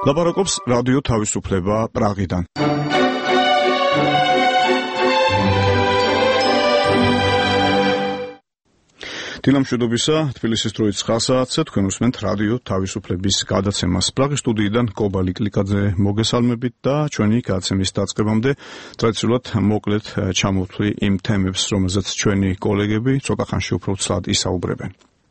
ლაპარაკობს რადიო თავისუფლება პრაღიდან. დილამშვიდობისა, თბილისის დროით 9 თქვენ უსმენთ რადიო თავისუფლების გადაცემას. პრაღის სტუდიიდან კობა ლიკლიკაძე მოგესალმებით და ჩვენი გადაცემის დაწყებამდე ტრადიციულად მოკლედ ჩამოვთვლი იმ თემებს, რომელზეც ჩვენი კოლეგები ცოტა ხანში უფრო ცლად ისაუბრებენ.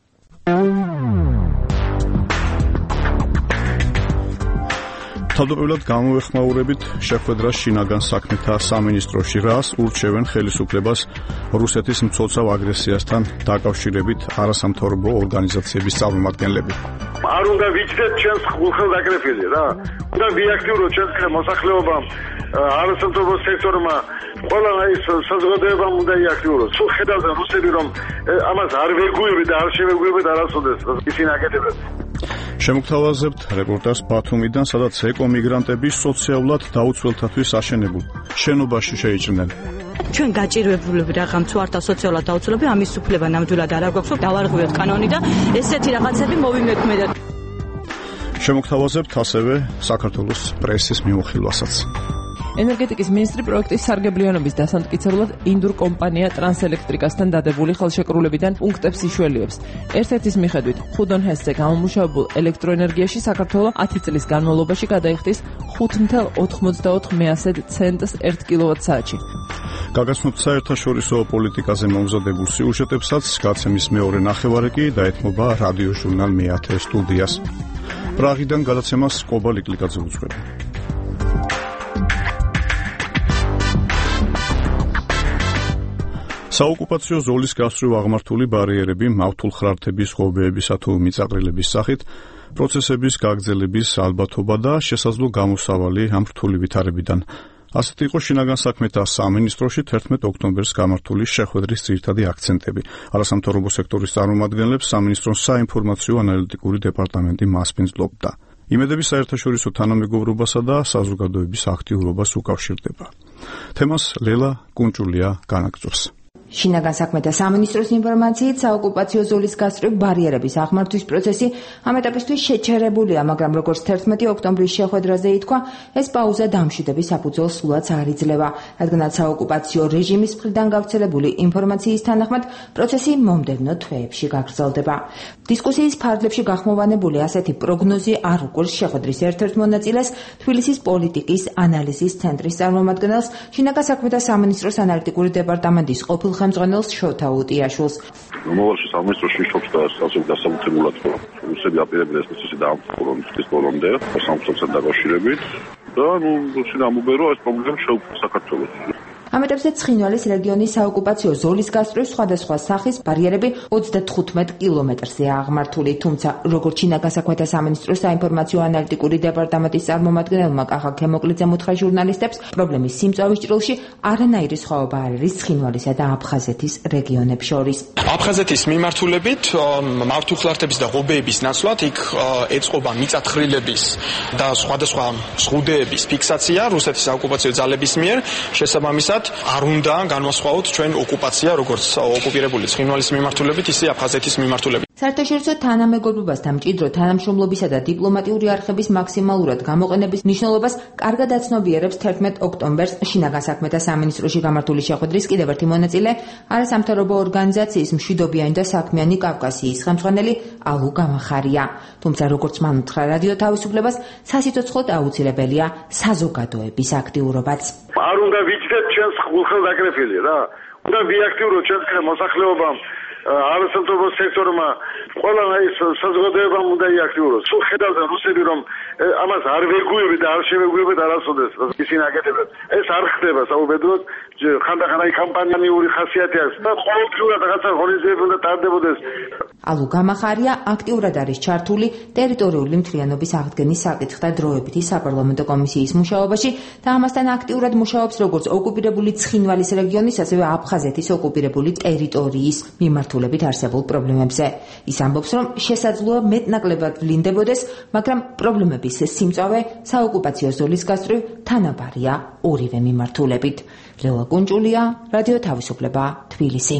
თავდაპირველად გამოვეხმაურებით შეხვედრა შინაგან საქმეთა სამინისტროში, რას ურჩევენ ხელისუფლებას რუსეთის მცოცავ აგრესიასთან დაკავშირებით არასამთავრობო ორგანიზაციების წარმომადგენლები. არ უნდა ვიჩდეთ ჩვენს ხულხელდაკრეფილი რა. უნდა ვიაქტიუროთ ჩვენს მოსახლეობამ, არასამთავრობო სექტორმა, ყველა ის საზოგადოებამ უნდა იაქტიუროს. სულ ხედავდა რუსები რომ ამას არ ვეგუებთ და არ შევეგუებთ არასოდეს ისინი აკეთებენ. შემოგთავაზებთ რეპორტაჟს ბათუმიდან, სადაც ეკომიგრანტები სოციალურად დაუცველთათვის აშენებულ შენობაში შეიჭრნენ. ჩვენ გაჭირვებულები რაღაც ვართ სოციალურად დაუცველები, ამის უფლება ნამდვილად არ აქვს, დავარღვიოთ კანონი და ესეთი რაღაცები მოვიმექმედოთ. შემოგთავაზებთ ასევე საქართველოს პრესის მიმოხილვასაც. ენერგეტიკის მინისტრი პროექტის სარგებლიანობის დასამტკიცებლად ინდურ კომპანია ტრანსელექტრიკასთან დადებული ხელშეკრულებიდან პუნქტებს იშველიებს. ერთ-ერთის მიხედვით, ხუდონ ჰესზე გამომუშავებულ ელექტროენერგიაში საქართველოს 10 წლის განმავლობაში გადაიხდის 5.94 ცენტს 1 კილოვატ-საათში. გაგაცნობთ საერთაშორისო პოლიტიკაზე მომზადებულ სიუჟეტებსაც, გადაცემის მეორე ნახევარი კი დაეთმობა რადიო ჟურნალ მე-10 სტუდიას. პრაღიდან გადაცემას კობა ლიკლიკაძე უძღვება. საოკუპაციო ზოლის გასწვრივ აღმართული ბარიერები მავთულხრართების ღობეებისა თუ მიწაყრილების სახით, პროცესების გაგრძელების ალბათობა და შესაძლო გამოსავალი ამ რთული ვითარებიდან. ასეთი იყო შინაგან საქმეთა სამინისტროში 11 ოქტომბერს გამართული შეხვედრის ძირითადი აქცენტები. არასამთავრობო სექტორის წარმომადგენლებს სამინისტროს საინფორმაციო ანალიტიკური დეპარტამენტი მასპინძლობდა. იმედები საერთაშორისო თანამეგობრობასა და საზოგადოების აქტიურობას უკავშირდება. თემას ლელა კუნჭულია განაგრძობს. შინაგან საქმეთა სამინისტროს ინფორმაციით, საოკუპაციო ზოლის გასწვრივ ბარიერების აღმართვის პროცესი ამ ეტაპისთვის შეჩერებულია, მაგრამ როგორც 11 ოქტომბრის შეხვედრაზე ითქვა, ეს პაუზა დამშვიდების საფუძველს სულაც არ იძლევა, რადგანაც საოკუპაციო რეჟიმის მხრიდან გავრცელებული ინფორმაციის თანახმად პროცესი მომდევნო თვეებში გაგრძელდება. დისკუსიის ფარგლებში გახმოვანებული ასეთი პროგნოზი არ უყურს შეხვედრის ერთ-ერთ მონაწილეს, თბილისის პოლიტიკის ანალიზის ცენტრის წარმომადგენელს, შინაგან საქმეთა სამინისტროს ანალიტიკური დეპარტამენტის ყოფილ ხელმძღვანელს შოთა უტიაშვილს. მომავალში სამინისტროში შობს და სასწაულს დასამთავრებლად რუსები აპირებენ ეს პროცესი დაამთავრონ ის ბოლომდე სამსახურთან დაკავშირებით და რუსი ამუბერო ეს პრობლემა შეუქმნა საქართველოს. ამ ეტაპზე ცხინვალის რეგიონის საოკუპაციო ზოლის გასწვრივ სხვადასხვა სახის ბარიერები 35 კილომეტრზეა აღმართული, თუმცა როგორც შინაგან საქმეთა სამინისტროს საინფორმაციო ანალიტიკური დეპარტამენტის წარმომადგენელმა კახა ქემოკლიძემ უთხრა ჟურნალისტებს, პრობლემის სიმწვავის ჭრილში არანაირი სხვაობა არ არის ცხინვალისა და აფხაზეთის რეგიონებს შორის. აფხაზეთის მიმართულებით მავთულხრართების და ღობეების ნაცვლად იქ ეწყობა მიწათხრილების და სხვადასხვა ზღუდეების ფიქსაცია რუსეთის საოკუპაციო ძალების მიერ, შესაბამისად არ უნდა განვასხვაოთ ჩვენ ოკუპაცია როგორც ოკუპირებული ცხინვალის მიმართულებით, ისე აფხაზეთის მიმართულებით. საერთაშორისო თანამეგობრობასთან მჭიდრო თანამშრომლობისა და დიპლომატიური არხების მაქსიმალურად გამოყენების მნიშვნელობას კარგად აცნობიერებს 11 ოქტომბერს შინაგან საქმეთა სამინისტროში გამართული შეხვედრის კიდევ ერთი მონაწილე, არასამთავრობო ორგანიზაციის მშვიდობიანი და საქმიანი კავკასიის ხელმძღვანელი ალუ გამახარია. თუმცა როგორც მან უთხრა რადიო თავისუფლებას, სასიცოცხლოდ აუცილებელია საზოგადოების აქტიურობაც. არ უნდა ვიჩდეთ ჩვენს ხულხელდაკრეფილი რა. უნდა ვიაქტიუროთ ჩვენს მოსახლეობამ, არასამთავრობო სექტორმა, ყველა ის საზოგადოებამ უნდა იაქტიუროს. სულ ხედავდა რუსები რომ ამას არ ვეგუებთ და არ შევეგუებთ არასოდეს ისინი აკეთებენ. ეს არ ხდება საუბედროდ, ხანდახან აი კამპანიური ხასიათი აქვს და ყოველდღიურად რაღაცა ღონისძიებები უნდა ტარდებოდეს. ალუ გამახარია აქტიურად არის ჩართული ტერიტორიული მთლიანობის აღდგენის საკითხთა დროებითი საპარლამენტო კომისიის მუშაობაში და ამასთან აქტიურად მუშაობს როგორც ოკუპირებული ცხინვალის რეგიონის, ასევე აფხაზეთის ოკუპირებული ტერიტორიის მიმართულებით არსებულ პრობლემებზე. ის ამბობს, რომ შესაძლოა მეტნაკლებად ვლინდებოდეს, მაგრამ პრობლემების სიმწავე საოკუპაციო ზოლის გასწვრივ თანაბარია ორივე მიმართულებით. ლელა კუნჭულია, რადიო თავისუფლება, თბილისი.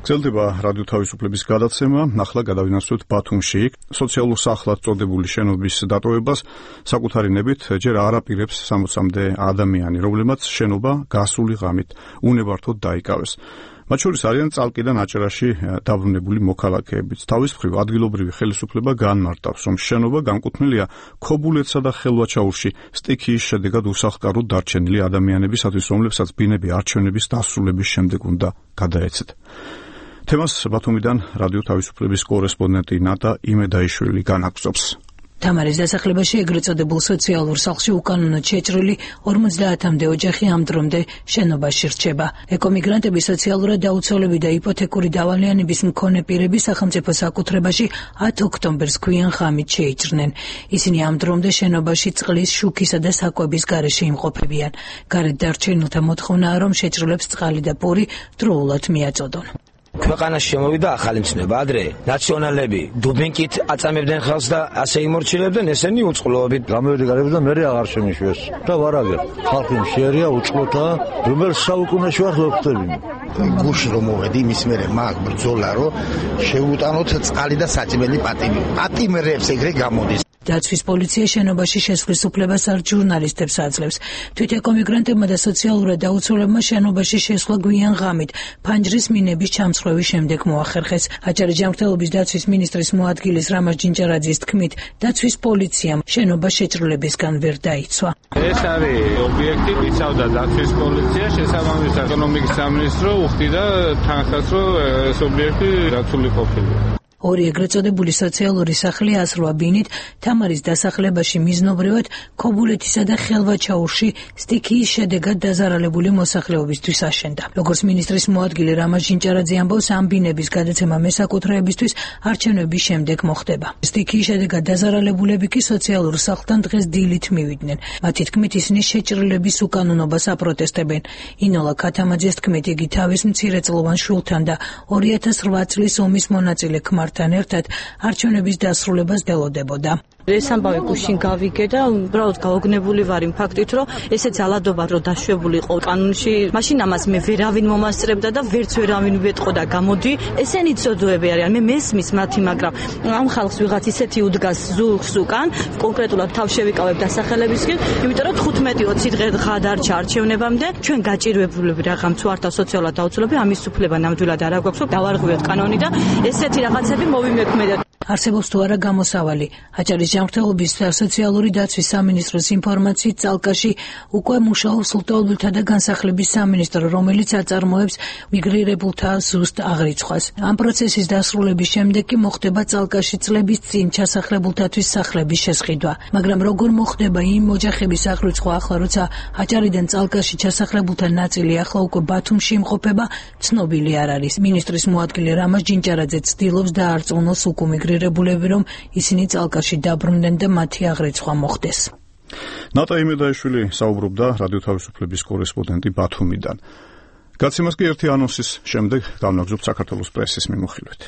გრძელდება რადიო თავისუფლების გადაცემა. ახლა გადავინაცვლოთ ბათუმში. სოციალურ სახლად წოდებული შენობის დატოვებას საკუთარი ნებით ჯერ არ აპირებს 60-მდე ადამიანი, რომლებმაც შენობა გასული ღამით უნებართოდ დაიკავეს. მათ შორის არიან წალკიდან აჭარაში დაბრუნებული მოქალაქეებიც. თავის მხრივ ადგილობრივი ხელისუფლება განმარტავს, რომ შენობა განკუთვნილია ქობულეთსა და ხელვაჩაურში სტიქიის შედეგად უსახლკაროდ დარჩენილი ადამიანებისათვის, რომლებსაც ბინები არჩევნების დასრულების შემდეგ უნდა გადაეცეთ. თემას ბათუმიდან რადიო თავისუფლების კორესპონდენტი ნატა იმედაიშვილი განაგრძობს. თამარის დასახლებაში ეგრეთ წოდებულ სოციალურ სახლში უკანონოდ შეჭრილი 50-მდე ოჯახი ამ დრომდე შენობაში რჩება. ეკომიგრანტები სოციალურად დაუცველები და იპოთეკური დავალიანების მქონე პირები სახელმწიფო საკუთრებაში 10 ოქტომბერს ქვიან ღამით შეიჭრნენ. ისინი ამ დრომდე შენობაში წყლის, შუქისა და საკვების გარეშე იმყოფებიან. გარეთ დარჩენილთა მოთხოვნაა, რომ შეჭრილებს წყალი და პური დროულად მიაწოდონ. ქვეყანაში შემოვიდა ახალი მცნობა. ადრე ნაციონალები დუბინკით აწამებდნენ ხელს და ასე იმორჩილებდნენ, ესენი უწყლობით გამოვიდი გარეთ და მე აღარ შემიშვეს და ვარავია. ხალხი მშერია უწყლოთა, რომელიც საუკუნეში ვარ ვხვდები. გუში რომ მოვედი მის მერე მაგ ბრძოლა რომ შეუტანოთ წყალი და საჭმელი პატიმი. პატიმრებს ეგრე გამოდის. დაცვის პოლიცია შენობაში შესვლის უფლებას არ ჟურნალისტებს აძლევს. თვითეკომიგრანტებმა და სოციალურად დაუცველებმა შენობაში შესვლა გვიან ღამით ფანჯრის მინების ჩამსხვრევის შემდეგ მოახერხეს. აჭარის ჯანმრთელობის დაცვის მინისტრის მოადგილის რამაზ ჯინჯარაძის თქმით, დაცვის პოლიციამ შენობა შეჭრილებისგან ვერ დაიცვა. ეს არის ობიექტი, ვიცავდა დაცვის პოლიცია, შესაბამის ეკონომიკის სამინისტრო უხდიდა თანხას, რომ ეს ობიექტი დაცული ყოფილიყო. ორი ეგრეთ წოდებული სოციალური სახლი ასრვა ბინით თამარის დასახლებაში მიზნობრივად ქობულეთისა და ხელვაჩაურში სტიქიის შედეგად დაზარალებული მოსახლეობისთვის აშენდა. როგორც მინისტრის მოადგილე რამაზ ჯინჯარაძე ამბობს, ამ ბინების გადაცემა მესაკუთრეებისთვის არჩევნების შემდეგ მოხდება. სტიქიის შედეგად დაზარალებულები კი სოციალურ სახლთან დღეს დილით მივიდნენ. მათი თქმით, ისინი შეჭრილების უკანონობას აპროტესტებენ. ინოლა ქათამაძეს თქმით, იგი თავის მცირეწლოვან შვილთან და 2008 წლის ომის მონაწილე ქმართან ერთად არჩევნების დასრულებას ველოდებოდა. ეს ამბავი გუშინ გავიგე და უბრალოდ გაოგნებული ვარ იმ ფაქტით, რომ ესე ძალადობა რო დაშვებული იყო კანონში, მაშინ ამას მე ვერავინ მომასწრებდა და ვერც ვერავინ ვეტყოდა გამოდი. ესენი ცოდოები არიან, მე მესმის მათი, მაგრამ ამ ხალხს ვიღაც ისეთი უდგას ზურგს უკან, კონკრეტულად თავ შევიკავებ დასახელებისკენ, იმიტომ რომ 15-20 დღე გადარჩა არჩევნებამდე, ჩვენ გაჭირვებულები რაღაც თუ არ სოციალურად დაუცველები, ამის უფლება ნამდვილად არ აქვს, რომ დავარღვიოთ კანონი და ესეთი რაღაცები მოვიმექმედოთ. არსებობს თუ არა გამოსავალი. აჭარის ჯანმრთელობის და სოციალური დაცვის სამინისტროს ინფორმაციით, წალკაში უკვე მუშაობს სრულტაობილთა და განსახლების სამინისტრო, რომელიც აწარმოებს მიგრირებულთა ზუსტ აღრიცხვას. ამ პროცესის დასრულების შემდეგ კი მოხდება წალკაში წლების წინ ჩასახლებულთათვის სახლების შესყიდვა. მაგრამ როგორ მოხდება იმ ოჯახების აღრიცხვა ახლა, როცა აჭარიდან წალკაში ჩასახლებულთა ნაწილი ახლა უკვე ბათუმში იმყოფება, ცნობილი არ არის. მინისტრის მოადგილე რამაზ ჯინჯარაძე ცდილობს დაარწმუნოს უკუმიგრირებულები, რომ ისინი წალკაში დაბრუნდნენ და მათი აღრიცხვა მოხდეს. ნატა იმედაიშვილი საუბრობდა რადიო თავისუფლების კორესპონდენტი ბათუმიდან. გაცემას კი ერთი ანონსის შემდეგ გავნაგზობთ საქართველოს პრესის მიმოხილვით.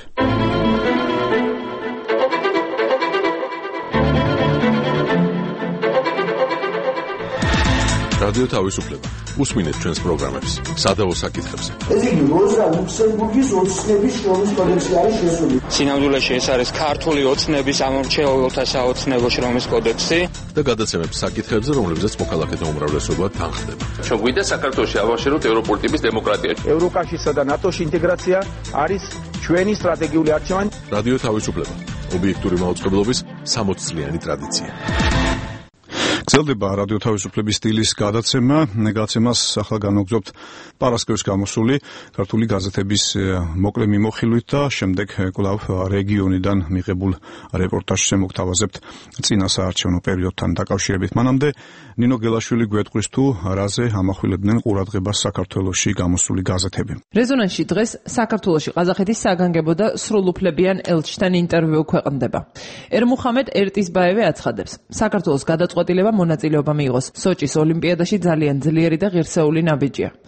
რადიო თავისუფლება. უსმინეთ ჩვენს პროგრამებს, სადავო საკითხებზე. ეს იგი როზა ლუქსემბურგის ოცნების შრომის კოდექსი არის შესული. სინამდვილეში ეს არის ქართული ოცნების ამორჩეულთა საოცნებო შრომის კოდექსი და გადაცემებს საკითხებზე, რომლებზეც მოქალაქეთა უმრავლესობა თანხდება. ჩვენ გვინდა საქართველოში ავაშეროთ ევროპული ტიპის დემოკრატია. ევროკავშირსა და ნატოში ინტეგრაცია არის ჩვენი სტრატეგიული არჩევანი. რადიო თავისუფლება. ობიექტური მაუწყებლობის 60 წლიანი ტრადიცია. გრძელდება რადიო თავისუფლების სტილის გადაცემა. გადაცემას ახლა განვაგრძობთ პარასკევს გამოსული ქართული გაზეთების მოკლე მიმოხილვით და შემდეგ კვლავ რეგიონიდან მიღებულ რეპორტაჟზე მოგთავაზებთ წინა საარჩევნო პერიოდთან დაკავშირებით. მანამდე ნინო გელაშვილი გვეტყვის თუ რაზე ამახვილებდნენ ყურადღებას საქართველოში გამოსული გაზეთები. რეზონანსში დღეს საქართველოში ყაზახეთის საგანგებო და სრულუფლებიან ელჩთან ინტერვიუ ქვეყნდება. ერმუხამედ ერტისბაევი აცხადებს, საქართველოს გადაწყვეტილება მონაწილეობა მიიღოს სოჭის ოლიმპიადაში ძალიან ძლიერი და ღირსეული ნაბიჯია.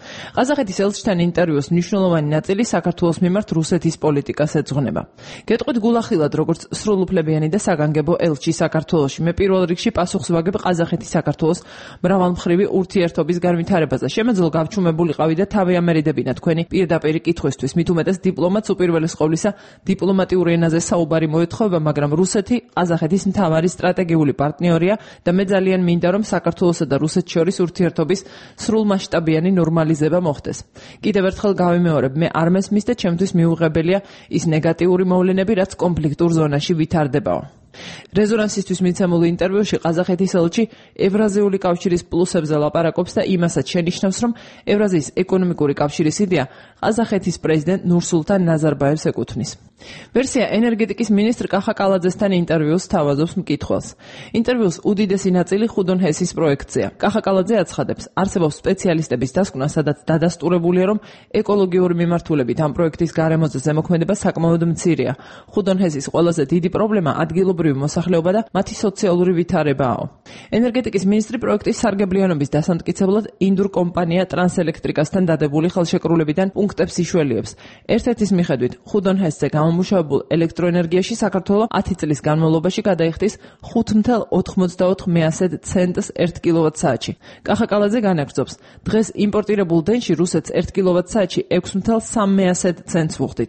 ყაზახეთის ელჩთან ინტერვიუს მნიშვნელოვანი ნაწილი საქართველოს მიმართ რუსეთის პოლიტიკას ეძღვნება. გეტყვით გულახილად, როგორც სრულუფლებიანი და საგანგებო ელჩი საქართველოში, მე პირველ რიგში პასუხს ვაგებ ყაზახეთის საქართველოს მრავალმხრივი ურთიერთობის განვითარებაზე. შემეძლო გავჩუმებულიყავი და თავი ამერიდებინა თქვენი პირდაპირი კითხვისთვის. მით უმეტეს დიპლომატს უპირველეს ყოვლისა დიპლომატიურ ენაზე საუბარი მოეთხოვება, მაგრამ რუსეთი ყაზახეთის მთავარი სტრატეგიული პარტნიორია და მე ძალიან მინდა, რომ საქართველოსა და რუსეთს შორის ურთიერთობის სრულმასშტაბიანი ნორმალიზება მოხდეს. კიდევ ერთხელ გავიმეორებ, მე არ მესმის და ჩემთვის მიუღებელია ის ნეგატიური მოვლენები, რაც კონფლიქტურ ზონაში ვითარდებაო. რეზონანსისთვის მიცემულ ინტერვიუში ყაზახეთის ელჩი ევრაზიული კავშირის პლუსებზე ლაპარაკობს და იმასაც შენიშნავს, რომ ევრაზიის ეკონომიკური კავშირის იდეა ყაზახეთის პრეზიდენტ ნურსულთან ნაზარბაევს ეკუთვნის. ვერსია ენერგეტიკის მინისტრ კახა კალაძესთან ინტერვიუს თავაზობს მკითხველს. ინტერვიუს უდიდესი ნაწილი ხუდონ ჰესის პროექტზეა. კახა კალაძე აცხადებს, არსებობს სპეციალისტების დასკვნა, სადაც დადასტურებულია, რომ ეკოლოგიური მიმართულებით ამ პროექტის გარემოზე ზემოქმედება საკმაოდ მცირეა. ხუდონ ჰესის ყველაზე დიდი პრობლემა ადგილობრივი მოსახლეობა და მათი სოციალური ვითარებაა. ენერგეტიკის მინისტრი პროექტის სარგებლიანობის დასამტკიცებლად ინდურ კომპანია ტრანსელექტრიკასთან დადებული ხელშეკრულებიდან პუნქტებს იშველიებს. ერთ-ერთის მიხედვით, ხუდონ ჰესზე გამომუშავებულ ელექტროენერგიაში საქართველო 10 წლის განმავლობაში გადაიხდის 5.94 ცენტს 1 კილოვატ-საათში. კახა კალაძე განაგრძობს, დღეს იმპორტირებულ დენში რუსეთს 1 კილოვატ-საათში 6.3 ცენტს ვუხდით.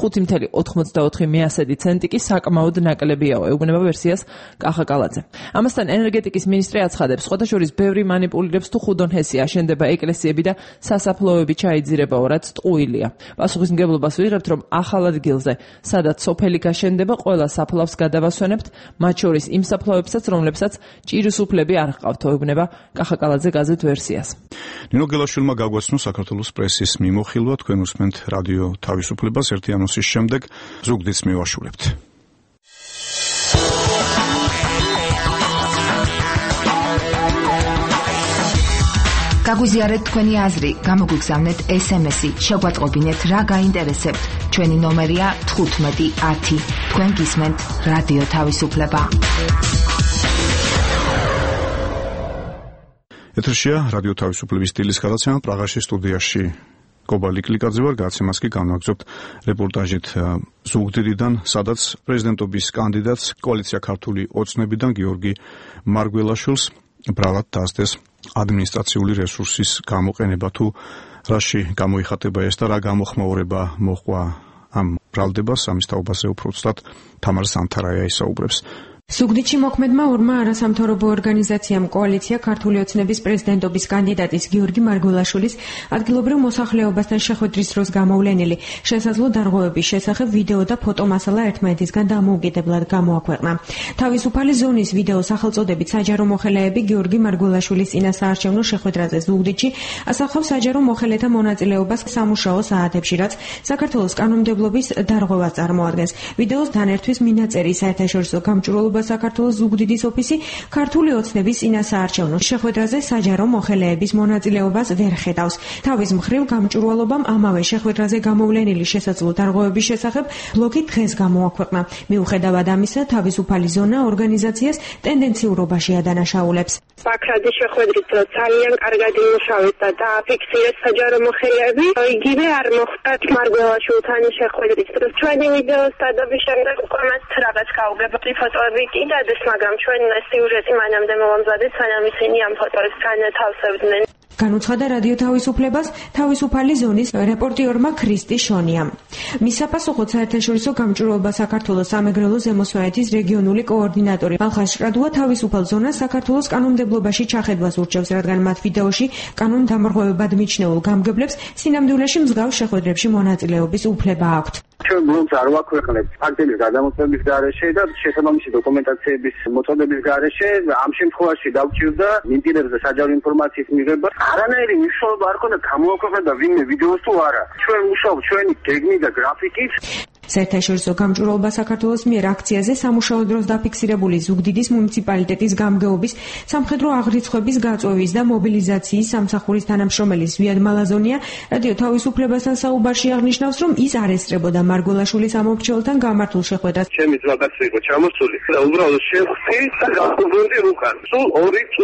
5.84 ცენტი კი საკმაოდ ნაკლებიაო, ეუბნება ვერსიას კახა კალაძე. ამასთან ენერგეტიკის მინისტრი აცხადებს, სხვადასხვა ბევრი მანიპულირებს თუ ხუდონ ჰესი აშენდება ეკლესიები და სასაფლაოები ჩაიძირებაო, რაც ტყუილია. პასუხისმგებლობას ვიღებთ, რომ ახალ ადგილზე, სადაც სოფელი გაშენდება, ყველა საფლავს გადავასვენებთ, მათ შორის იმ საფლავებსაც, რომლებსაც ჭირის უფლები არ ჰყავთ, ეუბნება კახა კალაძე გაზეთ ვერსიას. ნინო გელაშვილმა გაგვაცნო საქართველოს პრესის მიმოხილვა, თქვენ უსმენთ რადიო თავისუფლებას, ერთი ანონსის შემდეგ ზუგდიდს მივაშურებთ. გაგვიზიარეთ თქვენი აზრი, გამოგვიგზავნეთ SMS-ი, შეგვაწყვეტინეთ რა გაინტერესებთ. ჩვენი ნომერია 1510. თქვენ გისმენთ რადიო თავისუფლება. ეთერშია რადიო თავისუფლების სტილის გადაცემა პრაღაში სტუდიაში. კობალი კლიკაძე ვარ, გადაცემას კი განვაგრძობთ რეპორტაჟით ზუგდიდიდან, სადაც პრეზიდენტობის კანდიდატს კოალიცია ქართული ოცნებიდან გიორგი მარგველაშვილს ბრალად დაასდეს ადმინისტრაციული რესურსის გამოყენება, თუ რაში გამოიხატება ეს და რა გამოხმაურება მოჰყვა ამ ბრალდებას, ამის თაობაზე უფრო ვცდად თამარ სანთარაია ისაუბრებს. ზუგდიდში მოქმედმა ორმა არასამთავრობო ორგანიზაციამ კოალიცია ქართული ოცნების პრეზიდენტობის კანდიდატის გიორგი მარგველაშვილის ადგილობრივ მოსახლეობასთან შეხვედრის დროს გამოვლენილი შესაძლო დარღვევების შესახებ ვიდეო და ფოტომასალა ერთმანეთისგან დამოუკიდებლად გამოაქვეყნა. თავისუფალი ზონის ვიდეო სახელწოდებით საჯარო მოხელეები გიორგი მარგველაშვილის წინასაარჩევნო შეხვედრაზე ზუგდიდში ასახავს საჯარო მოხელეთა მონაწილეობას სამუშაო საათებში, რაც საქართველოს კანონმდებლობის დარღვევას წარმოადგენს. ვიდეოს დანერთვის მინაწერი საერთაშორისო გამჭვირვალობა საქართველოს ზუგდიდის ოფისი ქართული ოცნების წინასაარჩევნო შეხვედრაზე საჯარო მოხელეების მონაწილეობას ვერ ხედავს. თავის მხრივ გამჭვირვალობამ ამავე შეხვედრაზე გამოვლენილი შესაძლო დარღვევების შესახებ ბლოგი დღეს გამოაქვეყნა. მიუხედავად ამისა, თავისუფალი ზონა ორგანიზაციას ტენდენციურობაში ადანაშაულებს. ბაქრაძის შეხვედრით ძალიან კარგად იმუშავეთ და დააფიქსირეთ საჯარო მოხელეები. იგივე არ მოხდა მარგველაშვილთან შეხვედრით. ჩვენი ვიდეოს დადების შემდეგ უკვე მას რაღაც გავუგებთ ფოტოები კიდადეს, მაგრამ ჩვენ სიუჟეტი მანამდე მოვამზადეთ, სანამ ისინი ამ ფოტოებს განათავსებდნენ. განუცხადა რადიო თავისუფლებას თავისუფალი ზონის რეპორტიორმა ქრისტი შონიამ. მის საპასუხოდ საერთაშორისო გამჭვირვალობა საქართველოს სამეგრელო ზემოსვანეთის რეგიონული კოორდინატორი ალხას შრადუა თავისუფალ ზონას საქართველოს კანონმდებლობაში ჩახედვას ურჩევს, რადგან მათ ვიდეოში კანონდამორღვევებად მიჩნეულ გამგებლებს სინამდვილეში მსგავს შეხვედრებში მონაწილეობის უფლება აქვთ. ჩვენ ბლოგს არ ვაქვეყნებთ ფაქტების გადამოწმების გარეშე და შესაბამისი დოკუმენტაციების მოწოდების გარეშე. ამ შემთხვევაში დავჭირდა მინტირებზე საჯარო ინფორმაციის მიღება. არანაირი მნიშვნელობა არ ქონდა გამოაქვეყნდა ვინმე ვიდეოს თუ არა. ჩვენ მუშაობთ ჩვენი გეგმით და გრაფიკით. საერთაშორისო გამჭვირვალობა საქართველოს მიერ აქციაზე სამუშაო დროს დაფიქსირებული ზუგდიდის მუნიციპალიტეტის გამგეობის, სამხედრო აღრიცხვების გაწვევის და მობილიზაციის სამსახურის თანამშრომელი ზვიად მალაზონია რადიო თავისუფლებასთან საუბარში აღნიშნავს, რომ ის არ ესწრებოდა მარგველაშვილის ამომრჩეველთან გამართულ შეხვედრას. ჩემი ძმაკაცი იყო ჩამოსული და უბრალოდ შევხვდი და გავუბრუნდი უკან. სულ 2 წუთი.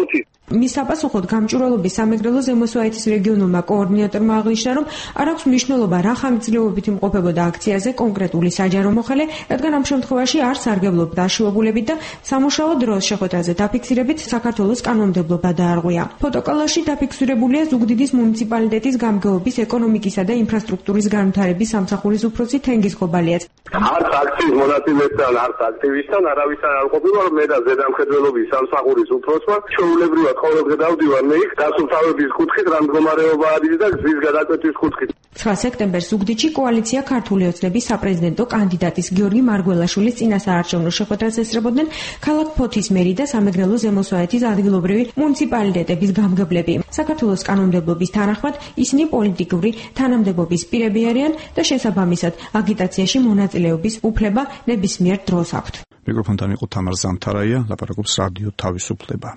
მის საპასუხოდ გამჭვირვალობის სამეგრელო ზემო-სვაეთის რეგიონულმა კოორდინატორმა აღნიშნა, რომ არ აქვს მნიშვნელობა რა ხანგრძლივობით იმყოფებოდა აქციაზე კონკრეტული საჯარო მოხელე, რადგან ამ შემთხვევაში არ სარგებლობდა დაშვებულებით და სამუშაო დროს შეხვედრაზე დაფიქსირებით საქართველოს კანონმდებლობა დაარღვია. ფოტოკოლაჟში დაფიქსირებულია ზუგდიდის მუნიციპალიტეტის გამგეობის, ეკონომიკისა და ინფრასტრუქტურის განვითარების სამსახურის უფროსი თენგიზ ხობალიაც. არც აქციის მონაწილეებთან, არც აქტივისტთან არავისთან არ ყოფილა, რომ მე და ზედამხედველობის სამსახურის უფროსმა ჩვეულებრივად ყოველდღე დავდივარ მე იქ დასუფთავების კუთხით, რა მდგომარეობა არის და გზის გადაკვეთის კუთხით. 9 სექტემბერს ზუგდიდში კოალიცია ქართული ოცნების საპრეზიდენტო კანდიდატის გიორგი მარგველაშვილის წინასაარჩევნო შეხვედრას ესწრებოდნენ ქალაქ ფოთის მერი და სამეგრელო ზემო-სვაეთის ადგილობრივი მუნიციპალიტეტების გამგებლები. საქართველოს კანონმდებლობის თანახმად ისინი პოლიტიკური თანამდებობის პირები არიან და შესაბამისად აგიტაციაში მონაწილეობის უფლება ნებისმიერ დროს აქვთ. მიკროფონთან იყო თამარ ზამთარაია, ლაპარაკობს რადიო თავისუფლება.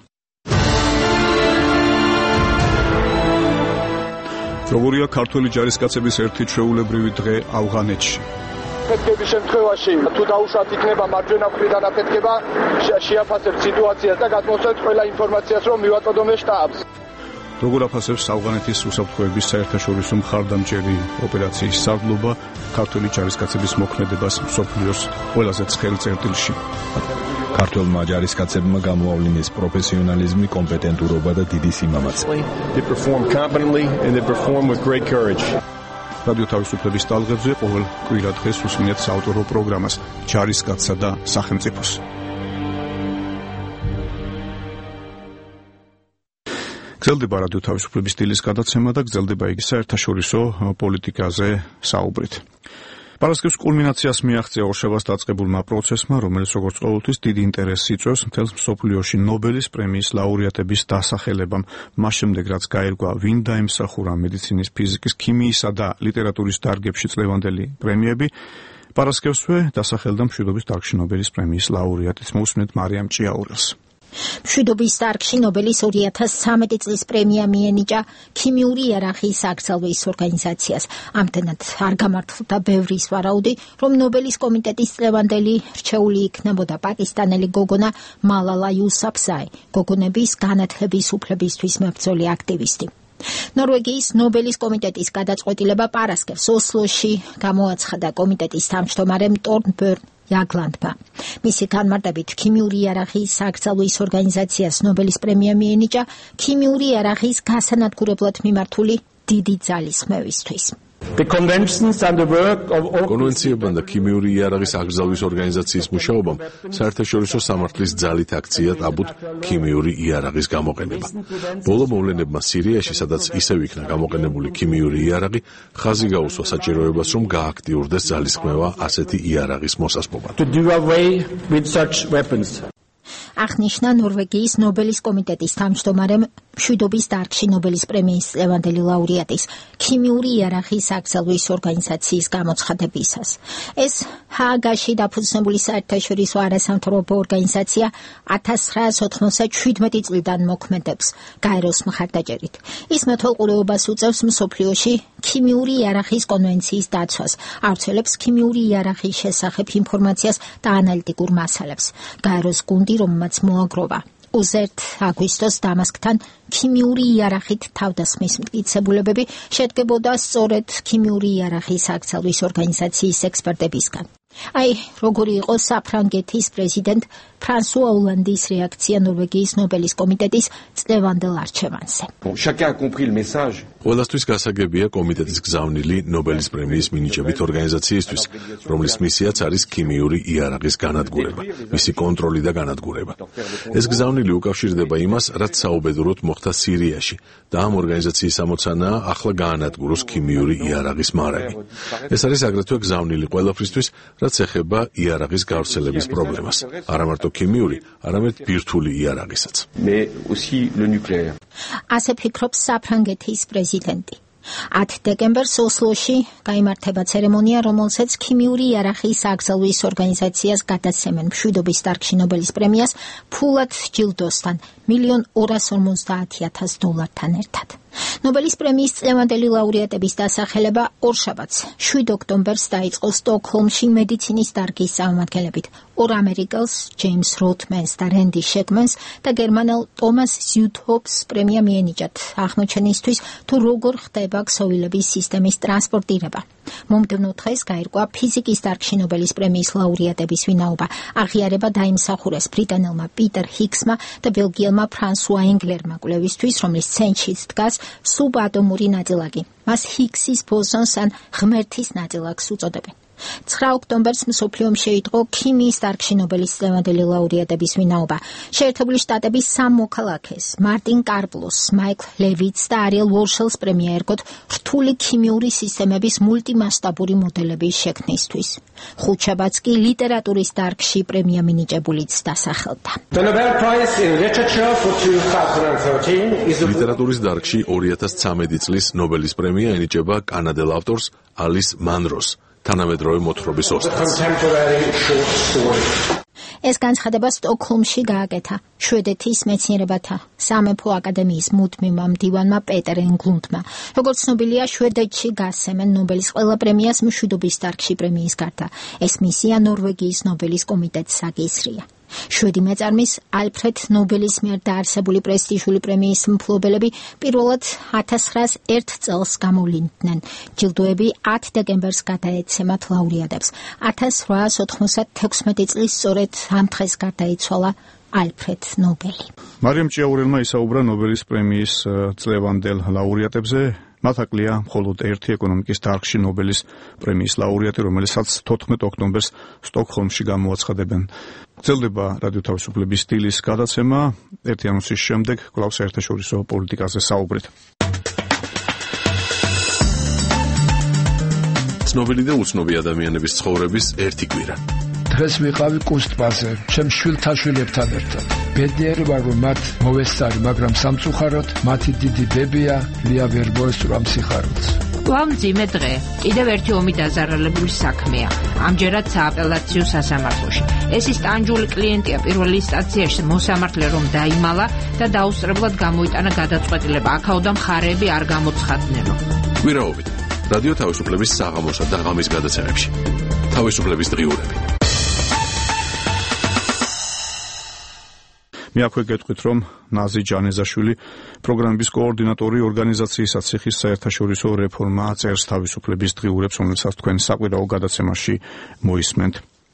როგორია ქართველი ჯარისკაცების ერთი ჩვეულებრივი დღე ავღანეთში? აფეთქების შემთხვევაში თუ დაუშვათ იქნება მარჯვენა მხრიდან აფეთქება, შეაფასებთ სიტუაციას და გადმოსცემთ ყველა ინფორმაციას, რომ მივაწოდოთ შტაბს. როგორ აფასებს ავღანეთის უსაფრთხოების საერთაშორისო მხარდამჭერი ოპერაციის სარდლობა ქართველი ჯარისკაცების მოქმედებას მსოფლიოს ყველაზე ცხელ წერტილში? ქართველმა ჯარისკაცებმა გამოავლინეს პროფესიონალიზმი, კომპეტენტურობა და დიდი სიმამაცე. რადიო თავისუფლების ტალღებზე ყოველ კვირა დღეს უსმინეთ საავტორო პროგრამას ჯარისკაცსა და სახელმწიფოს. გრძელდება რადიო თავისუფლების სტილის გადაცემა და გრძელდება იგი საერთაშორისო პოლიტიკაზე საუბრით. პარასკევს კულმინაციას მიაღწია ორშაბათს დაწყებულმა პროცესმა, რომელიც როგორც ყოველთვის დიდი ინტერესს იწვევს მთელს მსოფლიოში ნობელის პრემიის ლაურეატების დასახელებამ. მას შემდეგ, რაც გაირგვა ვინ დაემსახურა მედიცინის, ფიზიკის, ქიმიისა და ლიტერატურის დარგებში წლევანდელი პრემიები, პარასკევსვე დასახელდა მშვიდობის დარგში ნობელის პრემიის ლაურეატიც. მოусმინეთ მარიამ ჭიაურელს. მშვიდობის დარგში ნობელის 2013 წლის პრემია მიენიჭა ქიმიური იარაღიის აკრძალვის ორგანიზაციას. ამდენად არ გამართლდა ბევრის ვარაუდი, რომ ნობელის კომიტეტის წლევანდელი რჩეული იქნებოდა პაკისტანელი გოგონა მალალა იუსაფზაი, გოგონების განათლების უფლებისთვის მებრძოლი აქტივისტი. ნორვეგიის ნობელის კომიტეტის გადაწყვეტილება პარასკევს ოსლოში გამოაცხადა კომიტეტის თავმჯდომარემ თორნბერნ Jaglandba. მისი განმარტებით ქიმიური იარაღიის აკრძალვის ორგანიზაციას ნობელის პრემია მიენიჭა ქიმიური იარაღის გასანადგურებლად მიმართული დიდი ძალისხმევისთვის. კონვენციებთან და ქიმიური იარაღის აკრძალვის ორგანიზაციის მუშაობამ საერთაშორისო სამართლის ძალით აქცია ტაბუთ ქიმიური იარაღის გამოყენება. ბოლო მოვლენებმა სირიაში, სადაც ისევ იქნა გამოყენებული ქიმიური იარაღი, ხაზი გაუსვა საჭიროებას, რომ გააქტიურდეს ძალისხმევა ასეთი იარაღის მოსასპობად. აღნიშნა ნორვეგიის ნობელის კომიტეტის თავმჯდომარემ მშვიდობის დარგში ნობელის პრემიის წლევანდელი ლაურეატის ქიმიური იარაღის აკრძალვის ორგანიზაციის გამოცხადებისას. ეს ჰააგაში დაფუძნებული საერთაშორისო არასამთავრობო ორგანიზაცია 1997 წლიდან მოქმედებს გაეროს მხარდაჭერით. ის მეთვალყურეობას უწევს მსოფლიოში ქიმიური იარაღის კონვენციის დაცვას, ავრცელებს ქიმიური იარაღის შესახებ ინფორმაციას და ანალიტიკურ მასალებს. გაეროს გუნდი, რომელმაც მოაგროვა 21 აგვისტოს დამასკთან ქიმიური იარაღით თავდასხმის მტკიცებულებები შედგებოდა სწორედ ქიმიური იარაღის აკრძალვის ორგანიზაციის ექსპერტებისგან. აი, როგორი იყო საფრანგეთის პრეზიდენტ ფრანსუა ოლანდის რეაქცია ნორვეგიის ნობელის კომიტეტის წლევანდელ არჩევანზე. ყველასთვის გასაგებია კომიტეტის გზავნილი ნობელის პრემიის მინიჭებით ორგანიზაციისთვის, რომლის მისიაც არის ქიმიური იარაღის განადგურება, მისი კონტროლი და განადგურება. ეს გზავნილი უკავშირდება იმას, რაც საუბედუროდ მოხდა სირიაში და ამ ორგანიზაციის ამოცანაა ახლა გაანადგუროს ქიმიური იარაღის მარაგი. ეს არის აგრეთვე გზავნილი ყველაფრისთვის, რაც ეხება იარაღის გავრცელების პრობლემას, არა მარტო ქიმიური, არამედ ბირთვული იარაღისაც. ასე ფიქრობს საფრანგეთის პრეზიდენტი. 10 დეკემბერს ოსლოში გაიმართება ცერემონია, რომელსაც ქიმიური იარაღის აკრძალვის ორგანიზაციას გადასცემენ მშვიდობის დარგში ნობელის პრემიას ფულად ჯილდოსთან $1,250,000 ერთად. ნობელის პრემიის წლევანდელი ლაურეატების დასახელება ორშაბათს 7 ოქტომბერს დაიწყო სტოკჰოლმში მედიცინის დარგის წარმომადგენლებით ორ ამერიკელს ჯეიმს როთმენს და რენდი შეკმენს და გერმანელ ტომას ზიუთჰოფს პრემია მიენიჭათ აღმოჩენისთვის თუ როგორ ხდება ქსოვილების სისტემის ტრანსპორტირება. მომდევნო დღეს გაირკვა ფიზიკის დარგში ნობელის პრემიის ლაურეატების ვინაობა. აღიარება დაიმსახურეს ბრიტანელმა პიტერ ჰიგსმა და ბელგიელმა ფრანსუა ენგლერმა კვლევისთვის, რომლის ცენტრშიც დგას სუბატომური ნაწილაკი. მას ჰიგსის ბოზონს ან ღმერთის ნაწილაკს უწოდებენ. 9 ოქტომბერს მსოფლიომ შეიტყო ქიმიის დარგში ნობელის წლევანდელი ლაურეატების ვინაობა. შეერთებული შტატების 3 მოქალაქეს, მარტინ კარპლოს, მაიკლ ლევიტს და არიელ ვორშელს პრემია ერგოთ რთული ქიმიური სისტემების მულტიმასშტაბური მოდელების შექმნისთვის. ხუთშაბათს კი ლიტერატურის დარგში პრემია მინიჭებულიც დასახელდა. ლიტერატურის დარგში 2013 წლის ნობელის პრემია ენიჭება კანადელ ავტორს ალის მანროს თანამედროვე მოთხრობის ოსტატს. ეს განცხადება სტოკჰოლმში გააკეთა შვედეთის მეცნიერებათა სამეფო აკადემიის მუდმივმა მდივანმა პეტერ ენგლუნდმა. როგორც ცნობილია, შვედეთში გასცემენ ნობელის ყველა პრემიას მშვიდობის დარგში პრემიის გარდა. ეს მისია ნორვეგიის ნობელის კომიტეტს აკისრია. შვედი მეწარმის ალფრედ ნობელის მიერ დაარსებული პრესტიჟული პრემიის მფლობელები პირველად 1901 წელს გამოვლინდნენ. ჯილდოები 10 დეკემბერს გადაეცემათ ლაურეატებს. 1896 წლის სწორედ ამ დღეს გარდაიცვალა ალფრედ ნობელი. მარიამ ჭიაურელმა ისაუბრა ნობელის პრემიის წლევანდელ ლაურეატებზე. მათ აკლია მხოლოდ ერთი ეკონომიკის დარგში ნობელის პრემიის ლაურეატი, რომელსაც 14 ოქტომბერს სტოკჰოლმში გამოაცხადებენ. გრძელდება რადიო თავისუფლების სტილის გადაცემა. ერთი ანონსის შემდეგ კვლავ საერთაშორისო პოლიტიკაზე საუბრით. ცნობილი და უცნობი ადამიანების ცხოვრების ერთი კვირა. დღეს ვიყავი კუსტბაზე, ჩემ შვილთაშვილებთან ერთად. ბედნიერი ვარ, რომ მათ მოვესწარი, მაგრამ სამწუხაროდ მათი დიდი ბებია ლია ვერ მოესწრო ამ სიხარულს. კვლავ მძიმე დღე. კიდევ ერთი ომი დაზარალებული საქმეა. ამჯერად სააპელაციო სასამართლოში. ეს ის ტანჯული კლიენტია პირველ ინსტანციაში მოსამართლე რომ დაიმალა და დაუსწრებლად გამოიტანა გადაწყვეტილება. აქაოდან მხარეები არ გამოცხადნენო. კვირაობით რადიო თავისუფლების საღამოსა და ღამის გადაცემებში. თავისუფლების დღიურები. მე აქვე გეტყვით, რომ ნაზი ჯანეზაშვილი, პროგრამების კოორდინატორი ორგანიზაციისა ციხის საერთაშორისო რეფორმა წერს თავისუფლების დღიურებს, რომელსაც თქვენ საკვირაო გადაცემაში მოისმენთ.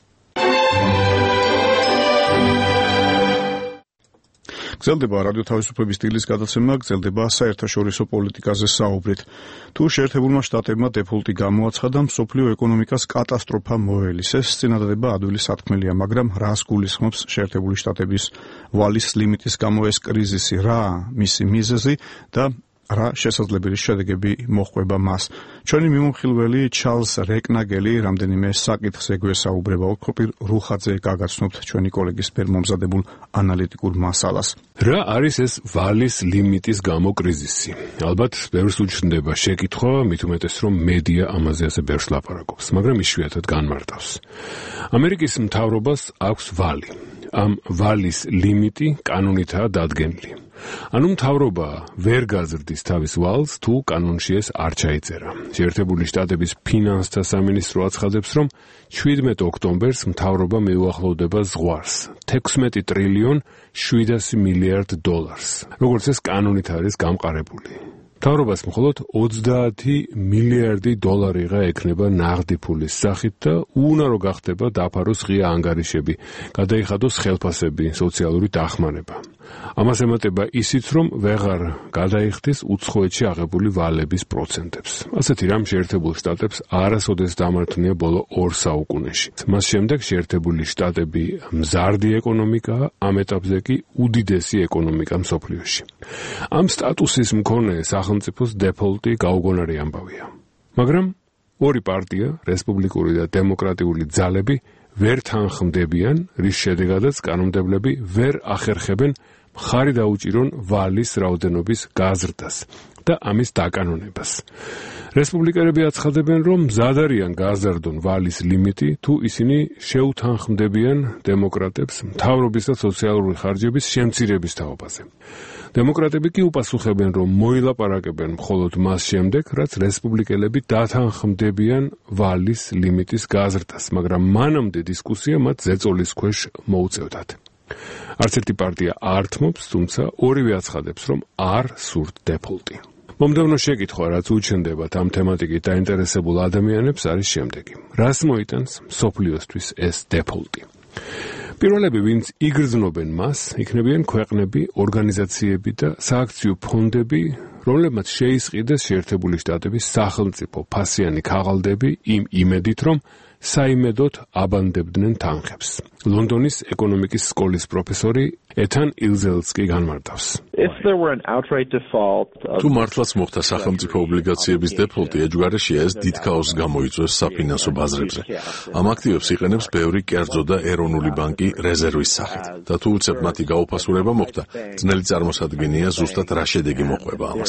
გრძელდება რადიო თავისუფლების სტილის გადაცემა, გრძელდება საერთაშორისო პოლიტიკაზე საუბრით. თუ შეერთებულმა შტატებმა დეფოლტი გამოაცხადა, მსოფლიო ეკონომიკას კატასტროფა მოელისეს, წინადადება ადვილი სათქმელია, მაგრამ რას გულისხმობს შეერთებული შტატების ვალის ლიმიტის გამო ეს კრიზისი, რა მისი მიზეზი და რა შესაძლებელი შედეგები მოჰყვება მას. ჩვენი მიმოხილველი ჩარლზ რეკნაგელი რამდენიმე საკითხზე გვესაუბრება. ოქროპირ რუხაძე გაგაცნობთ ჩვენი კოლეგის მიერ მომზადებულ ანალიტიკურ მასალას. რა არის ეს ვალის ლიმიტის გამო კრიზისი? ალბათ ბევრს უჩნდება შეკითხვა, მით უმეტეს რომ მედია ამაზე ასე ბევრს ლაპარაკობს, მაგრამ იშვიათად განმარტავს. ამერიკის მთავრობას აქვს ვალი. ამ ვალის ლიმიტი კანონითაა დადგენილი. ანუ მთავრობა ვერ გაზრდის თავის ვალს, თუ კანონში ეს არ ჩაიწერა. შეერთებული შტატების ფინანსთა სამინისტრო აცხადებს, რომ 17 ოქტომბერს მთავრობა მიუახლოვდება ზღვარს 16 ტრილიონ 700 მილიარდ დოლარს. როგორც ეს კანონით არის გამყარებული. მთავრობას მხოლოდ 30 მილიარდი დოლარიღა ექნება ნაღდი ფულის სახით და უუნარო გახდება დაფაროს ღია ანგარიშები, გადაიხადოს ხელფასები, სოციალური დახმარება. ამას ემატება ისიც, რომ ვეღარ გადაიხდის უცხოეთში აღებული ვალების პროცენტებს. ასეთი რამ შეერთებულ შტატებს არასოდეს დამარცხნია ბოლო 2 საუკუნეში. მას შემდეგ შეერთებული შტატები მზარდი ეკონომიკაა, ამ ეტაპზე კი უდიდესი ეკონომიკა მსოფლიოში. ამ სტატუსის მქონე სახელმწიფოს დეფოლტი გაუგონარი ამბავია. მაგრამ ორი პარტია, რესპუბლიკური და დემოკრატიული ძალები ვერ თანხმდებიან, რის შედეგადაც კანონმდებლები ვერ ახერხებენ მხარი დაუჭირონ ვალის რაოდენობის გაზრდას. და ამის დაკანონებას. რესპუბლიკელები აცხადებენ, რომ მზად არიან გააზარდონ ვალის ლიმიტი, თუ ისინი შეუთანხმდებიან დემოკრატებს მთავრობის და სოციალური ხარჯების შემცირების თაობაზე. დემოკრატები კი უპასუხებენ, რომ მოილაპარაკებენ მხოლოდ მას შემდეგ, რაც რესპუბლიკელები დათანხმდებიან ვალის ლიმიტის გაზრდას, მაგრამ მანამდე დისკუსია მათ ზეწოლის ქვეშ მოუწევდათ. არც ერთი პარტია არ თმობს, თუმცა ორივე აცხადებს, რომ არ სურთ დეფოლტი. მომდევნო შეკითხვა, რაც უჩნდებათ ამ თემატიკით დაინტერესებულ ადამიანებს, არის შემდეგი. რას მოიტანს მსოფლიოსთვის ეს დეფოლტი? პირველები, ვინც იგრძნობენ მას, იქნებიან ქვეყნები, ორგანიზაციები და სააქციო ფონდები, რომლებმაც შეისყიდეს შეერთებული შტატების სახელმწიფო ფასიანი ქაღალდები იმ იმედით, რომ საიმედოდ აბანდებდნენ თანხებს. ლონდონის ეკონომიკის სკოლის პროფესორი ეთან ილზელსკი განმარტავს. თუ მართლაც მოხდა სახელმწიფო ობლიგაციების დეფოლტი, ეჯგარეშია ეს დიდ ქაოსს გამოიწვევს საფინანსო ბაზრებზე. ამ აქტივებს იყენებს ბევრი კერძო და ეროვნული ბანკი რეზერვის სახით. და თუ უცებ მათი გაუფასურება მოხდა, ძნელი წარმოსადგენია ზუსტად რა შედეგი მოყვება ამას.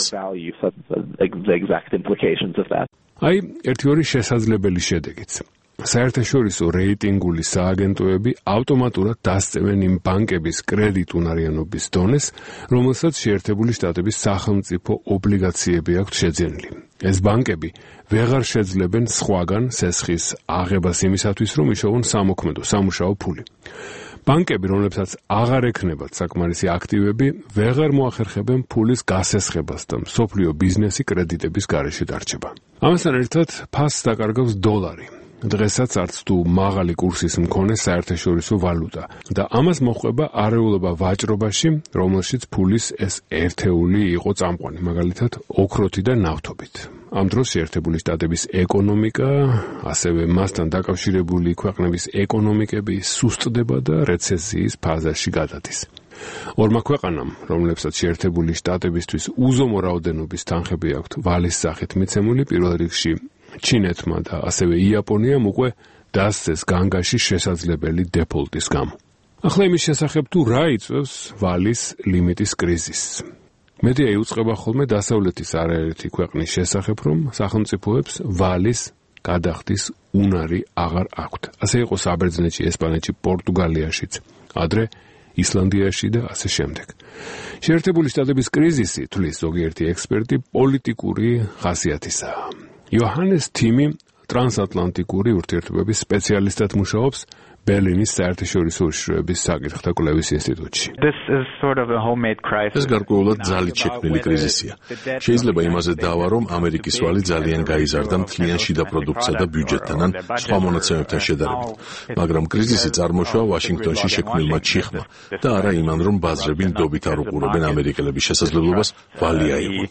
აი, ერთი-ორი შესაძლებელი შედეგიც. საერთაშორისო რეიტინგული სააგენტოები ავტომატურად დასწევენ იმ ბანკების კრედიტუნარიანობის დონეს, რომელსაც შეერთებული შტატების სახელმწიფო ობლიგაციები აქვთ შეძენილი. ეს ბანკები ვეღარ შეძლებენ სხვაგან სესხის აღებას იმისათვის, რომ იშოვონ სამუშაო ფული. ბანკები, რომლებსაც აღარ ექნებათ საკმარისი აქტივები, ვეღარ მოახერხებენ ფულის გასესხებას და მსოფლიო ბიზნესი კრედიტების გარეშე დარჩება. ამასთან ერთად ფასს დაკარგავს დოლარი. დღესაც არც თუ მაღალი კურსის მქონე საერთაშორისო ვალუტა და ამას მოჰყვება არეულობა ვაჭრობაში, რომელშიც ფულის ეს ერთეული იყო წამყვანი, მაგალითად ოქროთი და ნავთობით. ამ დროს შეერთებული შტატების ეკონომიკა, ასევე მასთან დაკავშირებული ქვეყნების ეკონომიკები სუსტდება და რეცესიის ფაზაში გადადის. ორმა ქვეყანამ, რომლებსაც შეერთებული შტატებისთვის უზომო რაოდენობის თანხები აქვთ ვალის სახით მიცემული, პირველ რიგში ჩინეთმა და ასევე იაპონიამ უკვე დასცეს განგაში შესაძლებელი დეფოლტის გამო. ახლა იმის შესახებ თუ რა იწვევს ვალის ლიმიტის კრიზისს. მედია იუწყება ხოლმე დასავლეთის არაერთი ქვეყნის შესახებ, რომ სახელმწიფოებს ვალის გადახდის უნარი აღარ აქვთ. ასე იყო საბერძნეთში, ესპანეთში, პორტუგალიაშიც, ადრე ისლანდიაში და ასე შემდეგ. შეერთებული შტატების კრიზისი, თვლის ზოგიერთი ექსპერტი, პოლიტიკური ხასიათისაა. იოჰანეს თიმი ტრანსატლანტიკური ურთიერთობების სპეციალისტად მუშაობს ბერლინის საერთაშორისო უშიშროების საკითხთა კვლევის ინსტიტუტში. ეს გარკვეულად ძალით შექმნილი კრიზისია. შეიძლება იმაზე დავა, რომ ამერიკის ვალი ძალიან გაიზარდა მთლიან შიდა პროდუქტსა და ბიუჯეტთან ან სხვა მონაცემებთან შედარებით. მაგრამ კრიზისი წარმოშვა ვაშინგტონში შექმნილმა ჩიხმა და არა იმან, რომ ბაზრები ნდობით არ უყურებენ ამერიკელების შესაძლებლობას ვალი აიღონ.